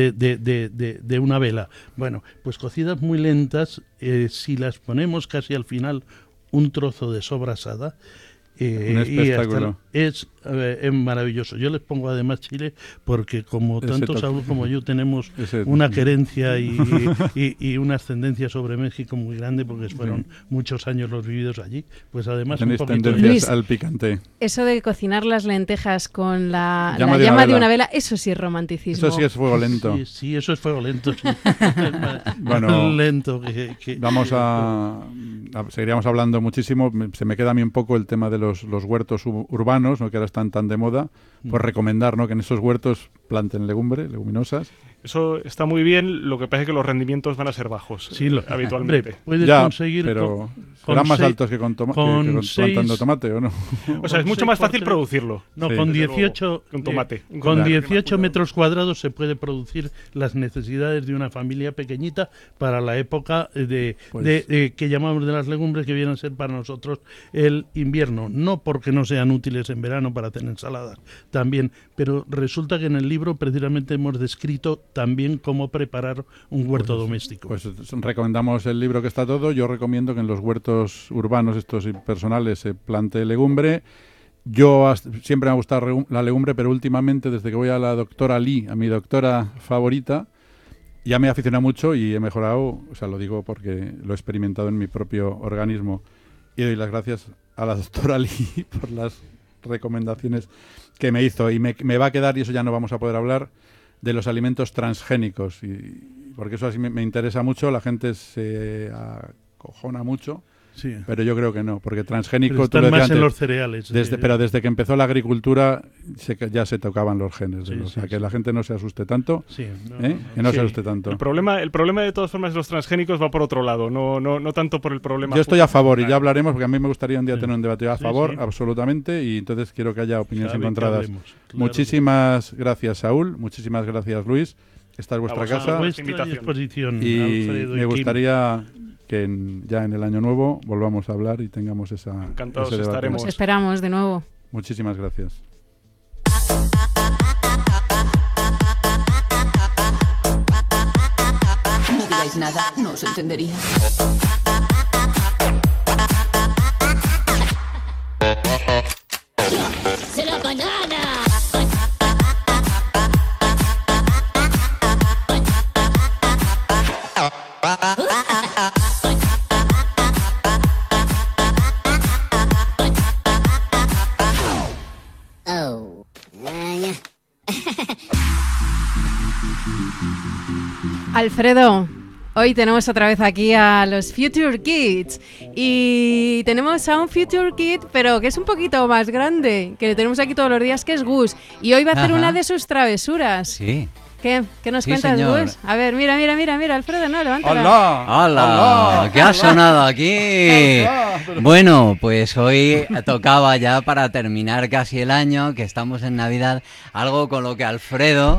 de una vela. Bueno, pues cocidas muy lentas, si las ponemos casi al final un trozo de sobrasada,
un espectáculo.
Es maravilloso. Yo les pongo además chile porque como tanto Saúl como yo tenemos una querencia y una ascendencia sobre México muy grande, porque fueron muchos años los vividos allí, pues además
tenéis
un poquito
tendencias al picante.
Eso de cocinar las lentejas con la llama de una vela, eso sí es romanticismo.
Eso sí es fuego lento.
Sí, eso es fuego lento. Sí.
Bueno,
lento.
Vamos seguiríamos hablando muchísimo. Se me queda a mí un poco el tema de los huertos urbanos, ¿no?, que ahora están tan de moda. Pues recomendar, ¿no?, que en esos huertos planten leguminosas.
Eso está muy bien, lo que pasa es que los rendimientos van a ser bajos, habitualmente.
Hombre, puedes conseguir
pero serán más altos que plantando tomate, ¿o no?
O sea, es mucho más fácil producirlo.
No, con 18
con tomate.
Con 18 metros cuadrados se puede producir las necesidades de una familia pequeñita para la época que llamamos de las legumbres, que vienen a ser para nosotros el invierno. No porque no sean útiles en verano para hacer ensaladas, también, pero resulta que en el libro precisamente hemos descrito también cómo preparar un huerto doméstico.
Pues recomendamos el libro, que está todo. Yo recomiendo que en los huertos urbanos, estos personales, se plante legumbre. Yo siempre me ha gustado la legumbre, pero últimamente, desde que voy a la doctora Lee, a mi doctora favorita, ya me he aficionado mucho y he mejorado, o sea, lo digo porque lo he experimentado en mi propio organismo. y doy las gracias a la doctora Lee por las recomendaciones que me hizo. Y me va a quedar, y eso ya no vamos a poder hablar, de los alimentos transgénicos, porque eso así me interesa mucho. La gente se acojona mucho.
Sí.
Pero yo creo que no, porque transgénico...
Pero están más en los cereales.
Pero desde que empezó la agricultura ya se tocaban los genes.
Sí,
o sea,
sí,
que la gente no se asuste tanto.
Sí,
que no se asuste tanto.
El problema de todas formas de los transgénicos va por otro lado, no tanto por el problema.
Yo estoy a favor, y ya hablaremos, porque a mí me gustaría un día tener un debate a
Sí,
favor,
sí.
absolutamente, y entonces quiero que haya opiniones
Claro,
encontradas.
que hablemos, claro.
Muchísimas gracias, Saúl. Muchísimas gracias, Luis. Esta es vuestra casa.
A vuestra disposición,
Y
Alfredo y
me
Kim.
gustaría que ya en el año nuevo volvamos a hablar y tengamos ese debate.
Os esperamos de nuevo.
Muchísimas gracias.
No digáis nada, no os entendería.
¡Será banana!
Oh.
Alfredo, hoy tenemos otra vez aquí a los Future Kids y tenemos a un Future Kid, pero que es un poquito más grande, que le tenemos aquí todos los días, que es Gus, y hoy va a hacer
Ajá.
una de sus travesuras.
Sí.
¿Qué nos
Sí,
cuentas,
señor.
Gus? A ver, mira, Alfredo, no, levántala.
¡Hola! ¿Qué ha sonado aquí? Bueno, pues hoy tocaba ya, para terminar casi el año, que estamos en Navidad, algo con lo que Alfredo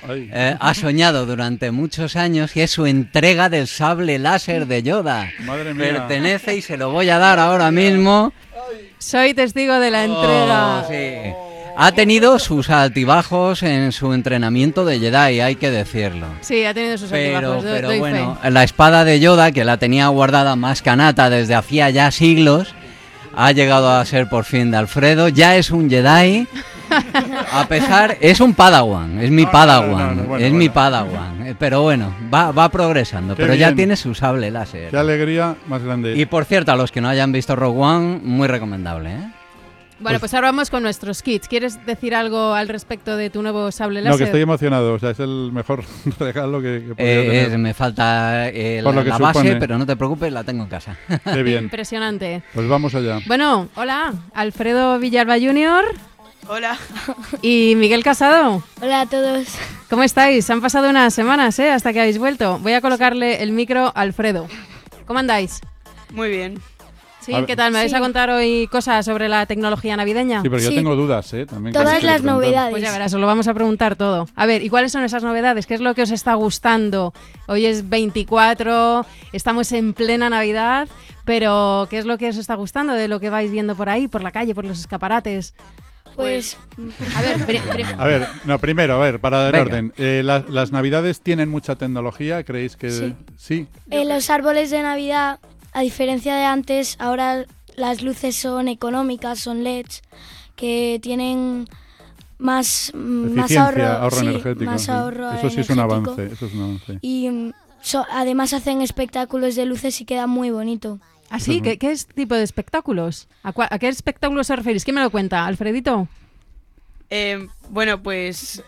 ha soñado durante muchos años, y es su entrega del sable láser de Yoda.
Madre mía.
Pertenece, y se lo voy a dar ahora mismo.
Soy testigo de la entrega.
Sí. Ha tenido sus altibajos en su entrenamiento de Jedi, hay que decirlo.
Sí, ha tenido sus altibajos,
Pero
doy
bueno,
fe.
la espada de Yoda, que la tenía guardada más canata desde hacía ya siglos, ha llegado a ser por fin de Alfredo. Ya es un Jedi, a pesar... Es un Padawan, es mi Padawan,
bueno,
mi Padawan. Pero bueno, va progresando,
Qué
pero ya
bien.
tiene su sable láser.
Qué alegría más grande.
Y por cierto, a los que no hayan visto Rogue One, muy recomendable, ¿eh?
Bueno, pues ahora vamos con nuestros kits. ¿Quieres decir algo al respecto de tu nuevo sable láser?
No, que estoy emocionado. O sea, es el mejor regalo que podría tener.
Me falta
Por lo que
la base,
supone.
pero no te preocupes, la tengo en casa.
Qué bien.
Impresionante.
Pues vamos allá.
Bueno, hola, Alfredo Villalba Jr.
Hola.
Y Miguel Casado.
Hola a todos.
¿Cómo estáis? Han pasado unas semanas, hasta que habéis vuelto. Voy a colocarle el micro a Alfredo. ¿Cómo andáis?
Muy bien.
¿Sí? ¿Qué tal? ¿Me vais a contar hoy cosas sobre la tecnología navideña?
Sí, pero yo tengo dudas, también.
Todas
que quiero
las
preguntar.
novedades.
Pues ya verás, os lo vamos a preguntar todo. A ver, ¿y cuáles son esas novedades? ¿Qué es lo que os está gustando? Hoy es 24, estamos en plena Navidad, pero ¿qué es lo que os está gustando de lo que vais viendo por ahí, por la calle, por los escaparates?
Pues,
a ver,
primero, para dar
Venga.
orden. ¿Las Navidades tienen mucha tecnología? ¿Creéis que sí?
los árboles de Navidad, a diferencia de antes, ahora las luces son económicas, son LEDs, que tienen más ahorro, sí,
energético.
más
sí.
ahorro
Eso sí es un
energético.
avance. Eso es un avance.
Y además hacen espectáculos de luces y queda muy bonito.
¿Ah, sí? ¿Qué es tipo de espectáculos? ¿A qué espectáculos os referís? ¿Quién me lo cuenta? ¿Alfredito?
Bueno, pues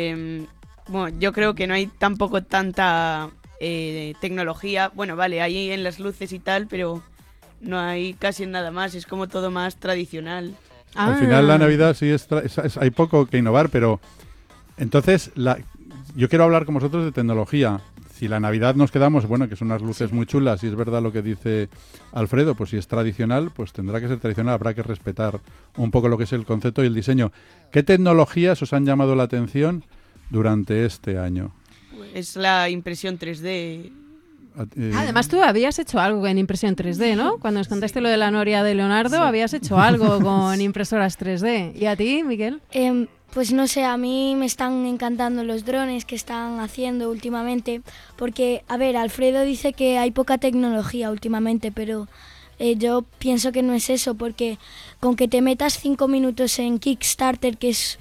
yo creo que no hay tampoco tanta tecnología. Bueno, vale, hay en las luces y tal, pero no hay casi nada más. Es como todo más tradicional.
Al final la Navidad sí hay poco que innovar, pero entonces yo quiero hablar con vosotros de tecnología. Si la Navidad nos quedamos, bueno, que son unas luces muy chulas, y es verdad lo que dice Alfredo, pues si es tradicional, pues tendrá que ser tradicional, habrá que respetar un poco lo que es el concepto y el diseño. ¿Qué tecnologías os han llamado la atención durante este año?
Es la impresión 3D.
Además tú habías hecho algo en impresión 3D, ¿no? Cuando nos contaste lo de la noria de Leonardo, habías hecho algo con impresoras 3D. ¿Y a ti, Miguel?
Pues no sé, a mí me están encantando los drones que están haciendo últimamente, porque, a ver, Alfredo dice que hay poca tecnología últimamente, pero yo pienso que no es eso, porque con que te metas 5 minutos en Kickstarter, que es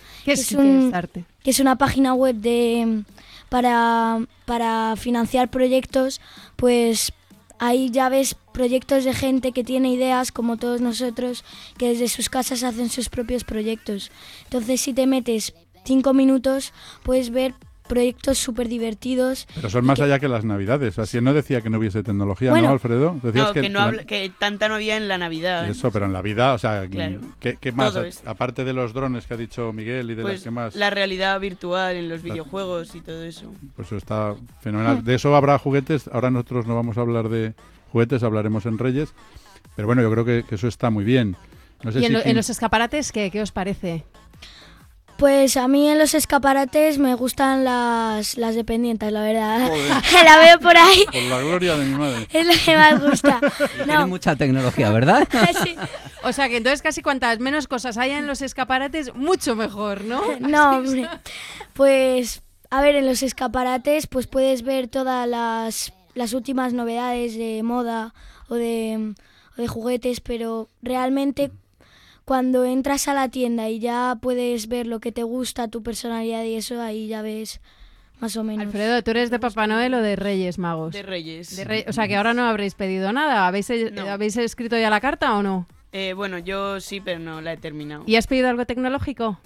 una página web para financiar proyectos, pues ahí ya ves proyectos de gente que tiene ideas, como todos nosotros, que desde sus casas hacen sus propios proyectos. Entonces, si te metes 5 minutos, puedes ver proyectos súper divertidos.
Pero son más allá que las Navidades. Así no decía que no hubiese tecnología, ¿no, Alfredo?
Decías que tanta no había en la Navidad.
Eso, pero en la vida, o sea,
claro.
¿qué más? Aparte de los drones que ha dicho Miguel y de las que más...
La realidad virtual en los videojuegos y todo eso.
Pues eso está fenomenal. De eso habrá juguetes. Ahora nosotros no vamos a hablar de juguetes, hablaremos en Reyes. Pero bueno, yo creo que eso está muy bien. No sé
¿Y en los escaparates qué os parece?
Pues a mí en los escaparates me gustan las dependientes, la verdad. La veo por ahí.
Por la gloria de mi madre.
Es lo que más gusta.
Tiene mucha tecnología, ¿verdad?
Sí.
O sea que entonces casi cuantas menos cosas haya en los escaparates, mucho mejor, ¿no?
No, hombre. Pues, a ver, en los escaparates pues puedes ver todas las últimas novedades de moda o de juguetes, pero realmente... Cuando entras a la tienda y ya puedes ver lo que te gusta, tu personalidad y eso, ahí ya ves más o menos.
Alfredo, ¿tú eres de Papá Noel o de Reyes Magos?
De Reyes.
O sea que ahora no habréis pedido nada. ¿Habéis escrito ya la carta o no?
Bueno, yo sí, pero no la he terminado.
¿Y has pedido algo tecnológico?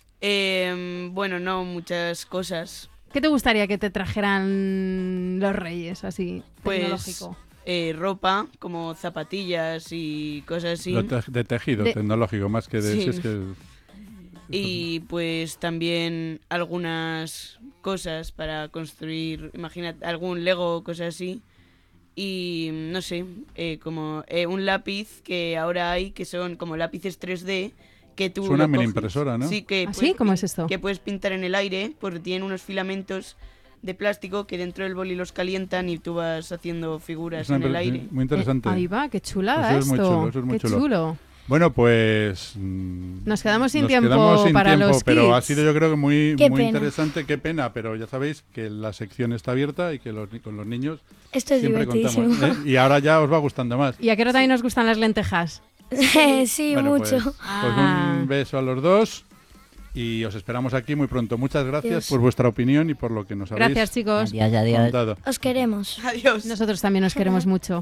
Bueno, no, muchas cosas.
¿Qué te gustaría que te trajeran los Reyes, así, tecnológico?
Ropa, como zapatillas y cosas así.
De tejido tecnológico, más que de...
Sí.
Si es que...
Y pues también algunas cosas para construir, imagínate, algún Lego o cosas así. Y no sé, como un lápiz que ahora hay, que son como lápices 3D, que tú...
Es una mini impresora, ¿no?
Sí, que
¿Sí? ¿Cómo es esto?
Que puedes pintar en el aire, porque tienen unos filamentos de plástico que dentro del boli los calientan y tú vas haciendo figuras en el aire.
Muy interesante.
Ahí va, qué chulada
eso
esto.
Es muy
qué
chulo.
chulo.
Bueno, pues...
Nos quedamos sin tiempo para los kits.
Pero ha sido yo creo que muy
pena.
interesante. Qué pena, pero ya sabéis que la sección está abierta y que con los niños
esto es
siempre
divertidísimo.
contamos. Y ahora ya os va gustando más.
¿Y a qué hora también nos gustan las lentejas?
Sí,
bueno,
mucho.
Pues un beso a los dos. Y os esperamos aquí muy pronto. Muchas gracias
Dios.
por vuestra opinión y por lo que nos habéis
Gracias, chicos.
contado.
Os queremos.
Adiós.
Nosotros también os queremos mucho.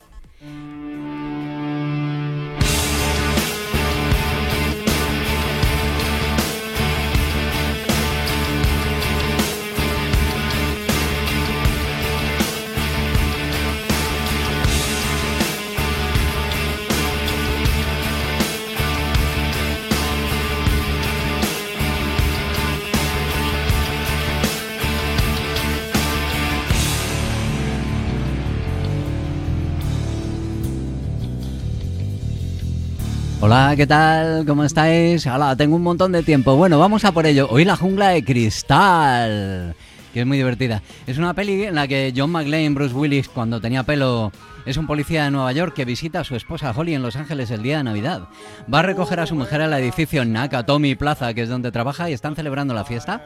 Hola, ¿qué tal? ¿Cómo estáis? Hola, tengo un montón de tiempo. Bueno, vamos a por ello. Hoy La jungla de cristal, que es muy divertida. Es una peli en la que John McClane, Bruce Willis, cuando tenía pelo, es un policía de Nueva York que visita a su esposa Holly en Los Ángeles el día de Navidad. Va a recoger a su mujer al edificio Nakatomi Plaza, que es donde trabaja, y están celebrando la fiesta.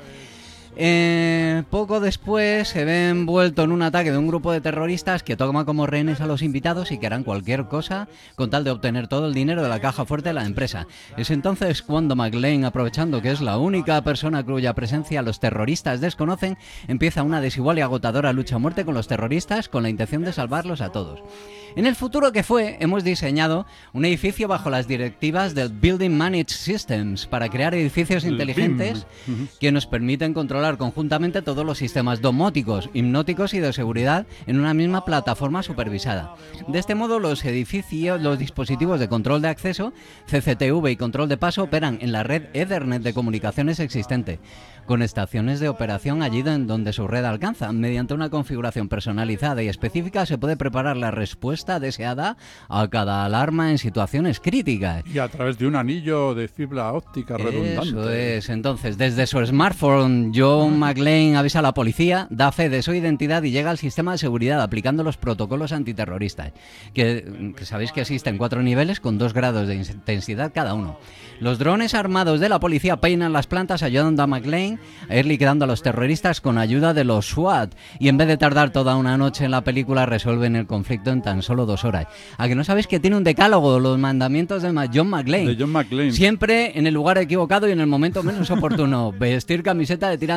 Poco después se ve envuelto en un ataque de un grupo de terroristas que toma como rehenes a los invitados y que harán cualquier cosa con tal de obtener todo el dinero de la caja fuerte de la empresa. Es entonces cuando McClane, aprovechando que es la única persona cuya presencia los terroristas desconocen, empieza una desigual y agotadora lucha a muerte con los terroristas con la intención de salvarlos a todos. En el futuro que fue, hemos diseñado un edificio bajo las directivas del Building Managed Systems para crear edificios inteligentes que nos permiten controlar conjuntamente todos los sistemas domóticos, hipnóticos y de seguridad en una misma plataforma supervisada. De este modo, los dispositivos de control de acceso, CCTV y control de paso operan en la red Ethernet de comunicaciones existente, con estaciones de operación allí donde su red alcanza. Mediante una configuración personalizada y específica se puede preparar la respuesta deseada a cada alarma en situaciones críticas.
Y a través de un anillo de fibra óptica redundante.
Eso es. Entonces, desde su smartphone, John McClane avisa a la policía, da fe de su identidad y llega al sistema de seguridad aplicando los protocolos antiterroristas, que sabéis que existen 4 niveles con 2 grados de intensidad cada uno. Los drones armados de la policía peinan las plantas ayudando a McClane a ir liquidando a los terroristas con ayuda de los SWAT, y en vez de tardar toda una noche en la película resuelven el conflicto en tan solo 2 horas. ¿A que no sabéis que tiene un decálogo, los mandamientos de John McClane?
De John McClane.
Siempre en el lugar equivocado y en el momento menos oportuno. Vestir camiseta de tirantes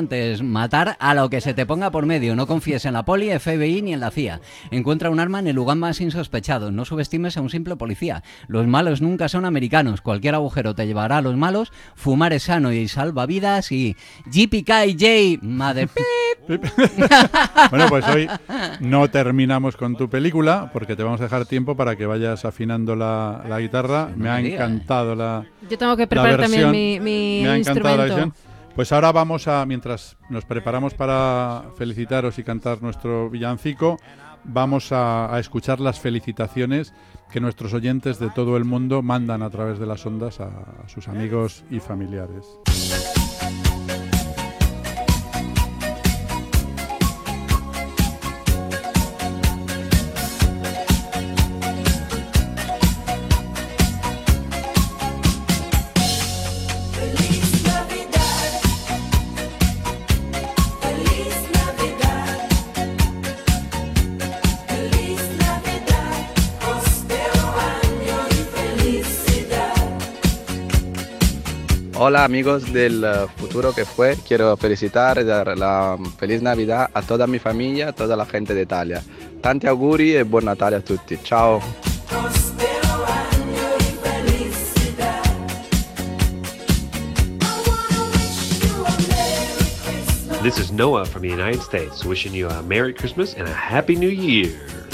importante es matar a lo que se te ponga por medio. No confíes en la poli, FBI ni en la CIA. Encuentra un arma en el lugar más insospechado. No subestimes a un simple policía. Los malos nunca son americanos. Cualquier agujero te llevará a los malos. Fumar es sano y salva vidas. Y JPKJ, madre pip.
Bueno, pues hoy no terminamos con tu película porque te vamos a dejar tiempo para que vayas afinando la guitarra. Me ha encantado la
Yo tengo que preparar también mi
me ha encantado la
instrumento.
versión. Pues ahora vamos a, mientras nos preparamos para felicitaros y cantar nuestro villancico, vamos a escuchar las felicitaciones que nuestros oyentes de todo el mundo mandan a través de las ondas a sus amigos y familiares.
Hola amigos del futuro que fue, quiero felicitar y dar la feliz Navidad a toda mi familia, a toda la gente de Italia. Tanti auguri e buon Natale a tutti, ciao!
This is Noah from the United States, wishing you a Merry Christmas and a Happy New Year.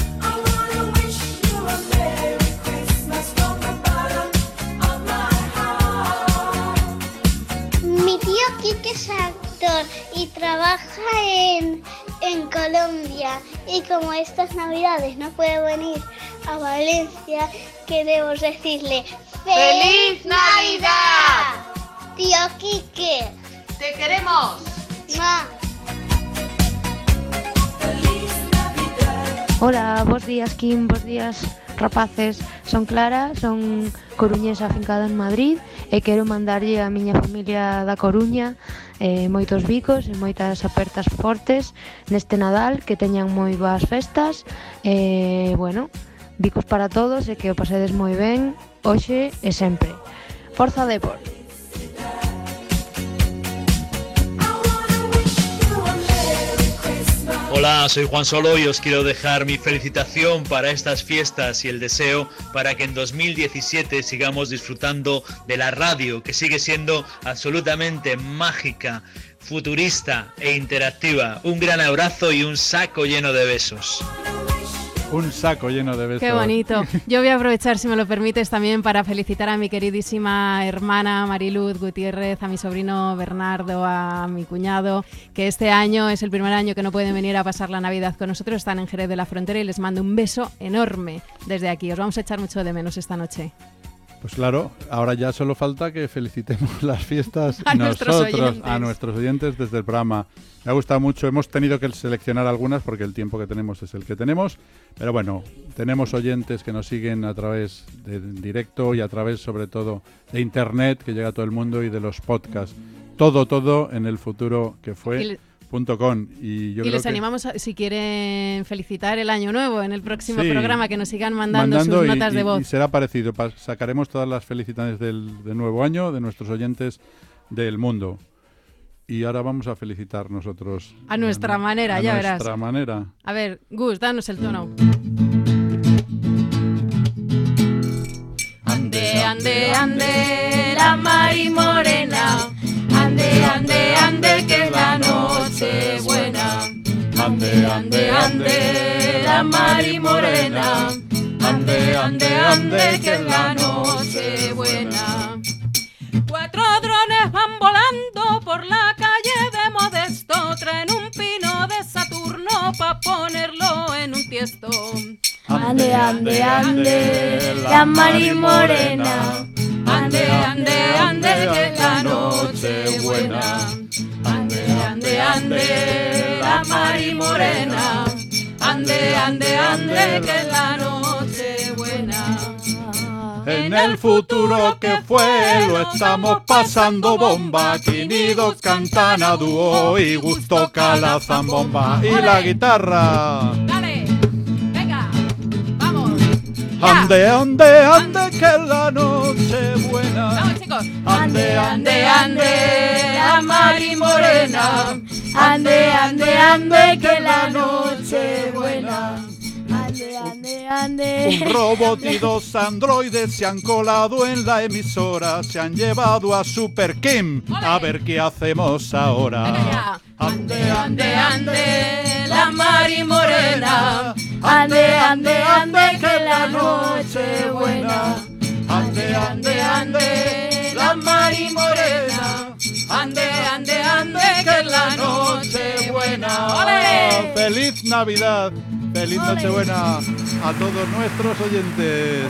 Mi tío Quique es actor y trabaja en Colombia. Y como estas Navidades no puede venir a Valencia, queremos decirle ¡Feliz Navidad! Tío Quique,
¡te queremos!
Ma.
Hola, bos días Kim, bos días rapaces. Son Clara, son coruñesa afincada en Madrid e quero mandarlle a miña familia da Coruña moitos bicos e moitas apertas fortes neste Nadal, que teñan moi boas festas e, bueno, bicos para todos e que o pasedes moi ben hoxe e sempre. Forza Depor!
Hola, soy Juan Solo y os quiero dejar mi felicitación para estas fiestas y el deseo para que en 2017 sigamos disfrutando de la radio, que sigue siendo absolutamente mágica, futurista e interactiva. Un gran abrazo y un saco lleno de besos.
Un saco lleno de besos.
Qué bonito. Yo voy a aprovechar, si me lo permites, también para felicitar a mi queridísima hermana Mariluz Gutiérrez, a mi sobrino Bernardo, a mi cuñado, que este año es el primer año que no pueden venir a pasar la Navidad con nosotros. Están en Jerez de la Frontera y les mando un beso enorme desde aquí. Os vamos a echar mucho de menos esta noche.
Pues claro, ahora ya solo falta que felicitemos las fiestas
a
nosotros, a nuestros oyentes desde el programa. Me ha gustado mucho, hemos tenido que seleccionar algunas porque el tiempo que tenemos es el que tenemos, pero bueno, tenemos oyentes que nos siguen a través de directo y a través sobre todo de internet, que llega a todo el mundo, y de los podcasts. Todo en el futuro que fue. Y les
animamos, si quieren felicitar el año nuevo en el próximo programa, que nos sigan mandando sus notas de voz.
Y será parecido, sacaremos todas las felicitaciones del nuevo año de nuestros oyentes del mundo. Y ahora vamos a felicitar nosotros.
A nuestra manera, ya verás.
A nuestra manera.
A ver, Gus, danos el tono.
Ande, ande, ande, la Mari Morena. Ande, ande, ande, que es la noche buena. Ande, ande, ande, la Mari Morena. Ande, ande, ande, que es la noche buena. 4 drones van volando por la calle de Modesto. Traen un pino de Saturno pa' ponerlo en un tiesto. Ande, ande, ande, la Mari Morena. Ande, ande, ande, que es la noche buena. Ande, ande, ande, la Mari Morena. Ande, ande, ande, que es la noche buena.
En el futuro que fue lo estamos pasando bomba. Quinidos cantan a dúo y Gus toca la zambomba y la guitarra.
Dale, venga, vamos.
Ande, ande, ande, que la noche buena.
Vamos, chicos.
Ande, ande, ande, la Mari Morena. Ande, ande, ande, que la noche buena. Ande, ande, ande.
Un robot y 2 androides se han colado en la emisora, se han llevado a Super Kim. A ver qué hacemos ahora.
Ande, ande, ande, la Mari Morena. Ande, ande, ande, que la noche buena. Ande, ande, ande, la Mari Morena. Ande, ande, ande, que la noche buena. ¡Ole!
¡Feliz Navidad! ¡Feliz Nochebuena a todos nuestros oyentes!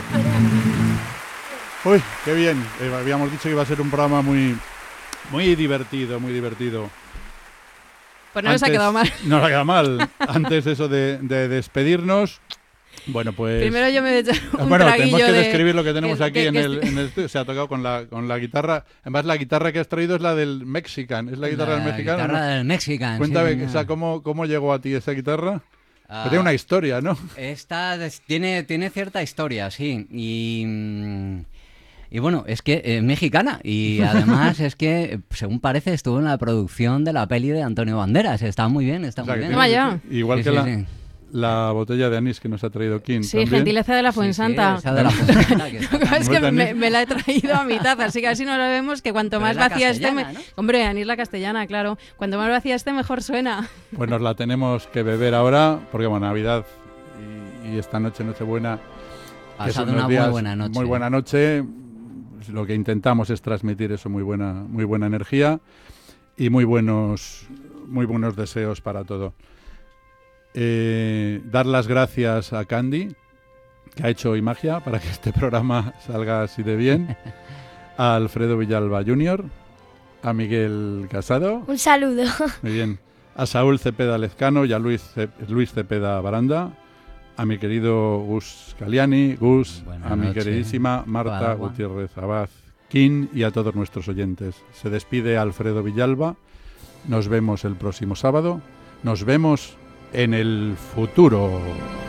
Uy, qué bien. Habíamos dicho que iba a ser un programa muy divertido, muy divertido.
Pues no nos ha quedado mal.
No nos ha quedado mal. Antes de eso de despedirnos, bueno, pues...
Primero yo me voy a echar un
bueno,
traguillo
tenemos que
de...
describir lo que tenemos
que-
aquí
que-
en
que-
el estudio. Se ha tocado con la guitarra. Además, la guitarra que has traído es la del Mexican. ¿Es la guitarra del mexicano?
guitarra
¿no?
del Mexican,
Cuéntame,
sí,
o sea, ¿cómo llegó a ti esa guitarra?
Ah,
Tiene una historia, ¿no?
Tiene cierta historia, sí. Y bueno, es que es mexicana. Y además es que, según parece, estuvo en la producción de la peli de Antonio Banderas. Está muy bien, está
O sea,
muy
que
bien.
tiene- igual
Sí,
que
sí, sí.
la botella de anís que nos ha traído Kim.
Sí,
también.
gentileza de la Fuensanta.
esa de la Fuensanta, que está
Lo que pasa es que
tan bien.
me la he traído a mi taza, así que así no lo vemos, que cuanto
Pero
más
es la
vacía esté...
castellana, ¿no?
Hombre, anís la castellana, claro. Cuanto más vacía esté, mejor suena.
Pues nos la tenemos que beber ahora, porque bueno, Navidad y esta noche, Nochebuena, que
Pasad
son
una
unos días
muy buena noche.
Muy buena noche. Lo que intentamos es transmitir eso, muy buena energía y muy buenos deseos para todo. Dar las gracias a Candy, que ha hecho hoy magia para que este programa salga así de bien, a Alfredo Villalba Jr., a Miguel Casado,
Un saludo.
muy bien, a Saúl Cepeda Lezcano y a Luis Cepeda Baranda, a mi querido Gus Caliani, a mi
noches.
queridísima Marta
Guadagua.
Gutiérrez Abad King y a todos nuestros oyentes. Se despide Alfredo Villalba. Nos vemos el próximo sábado. Nos vemos en el futuro.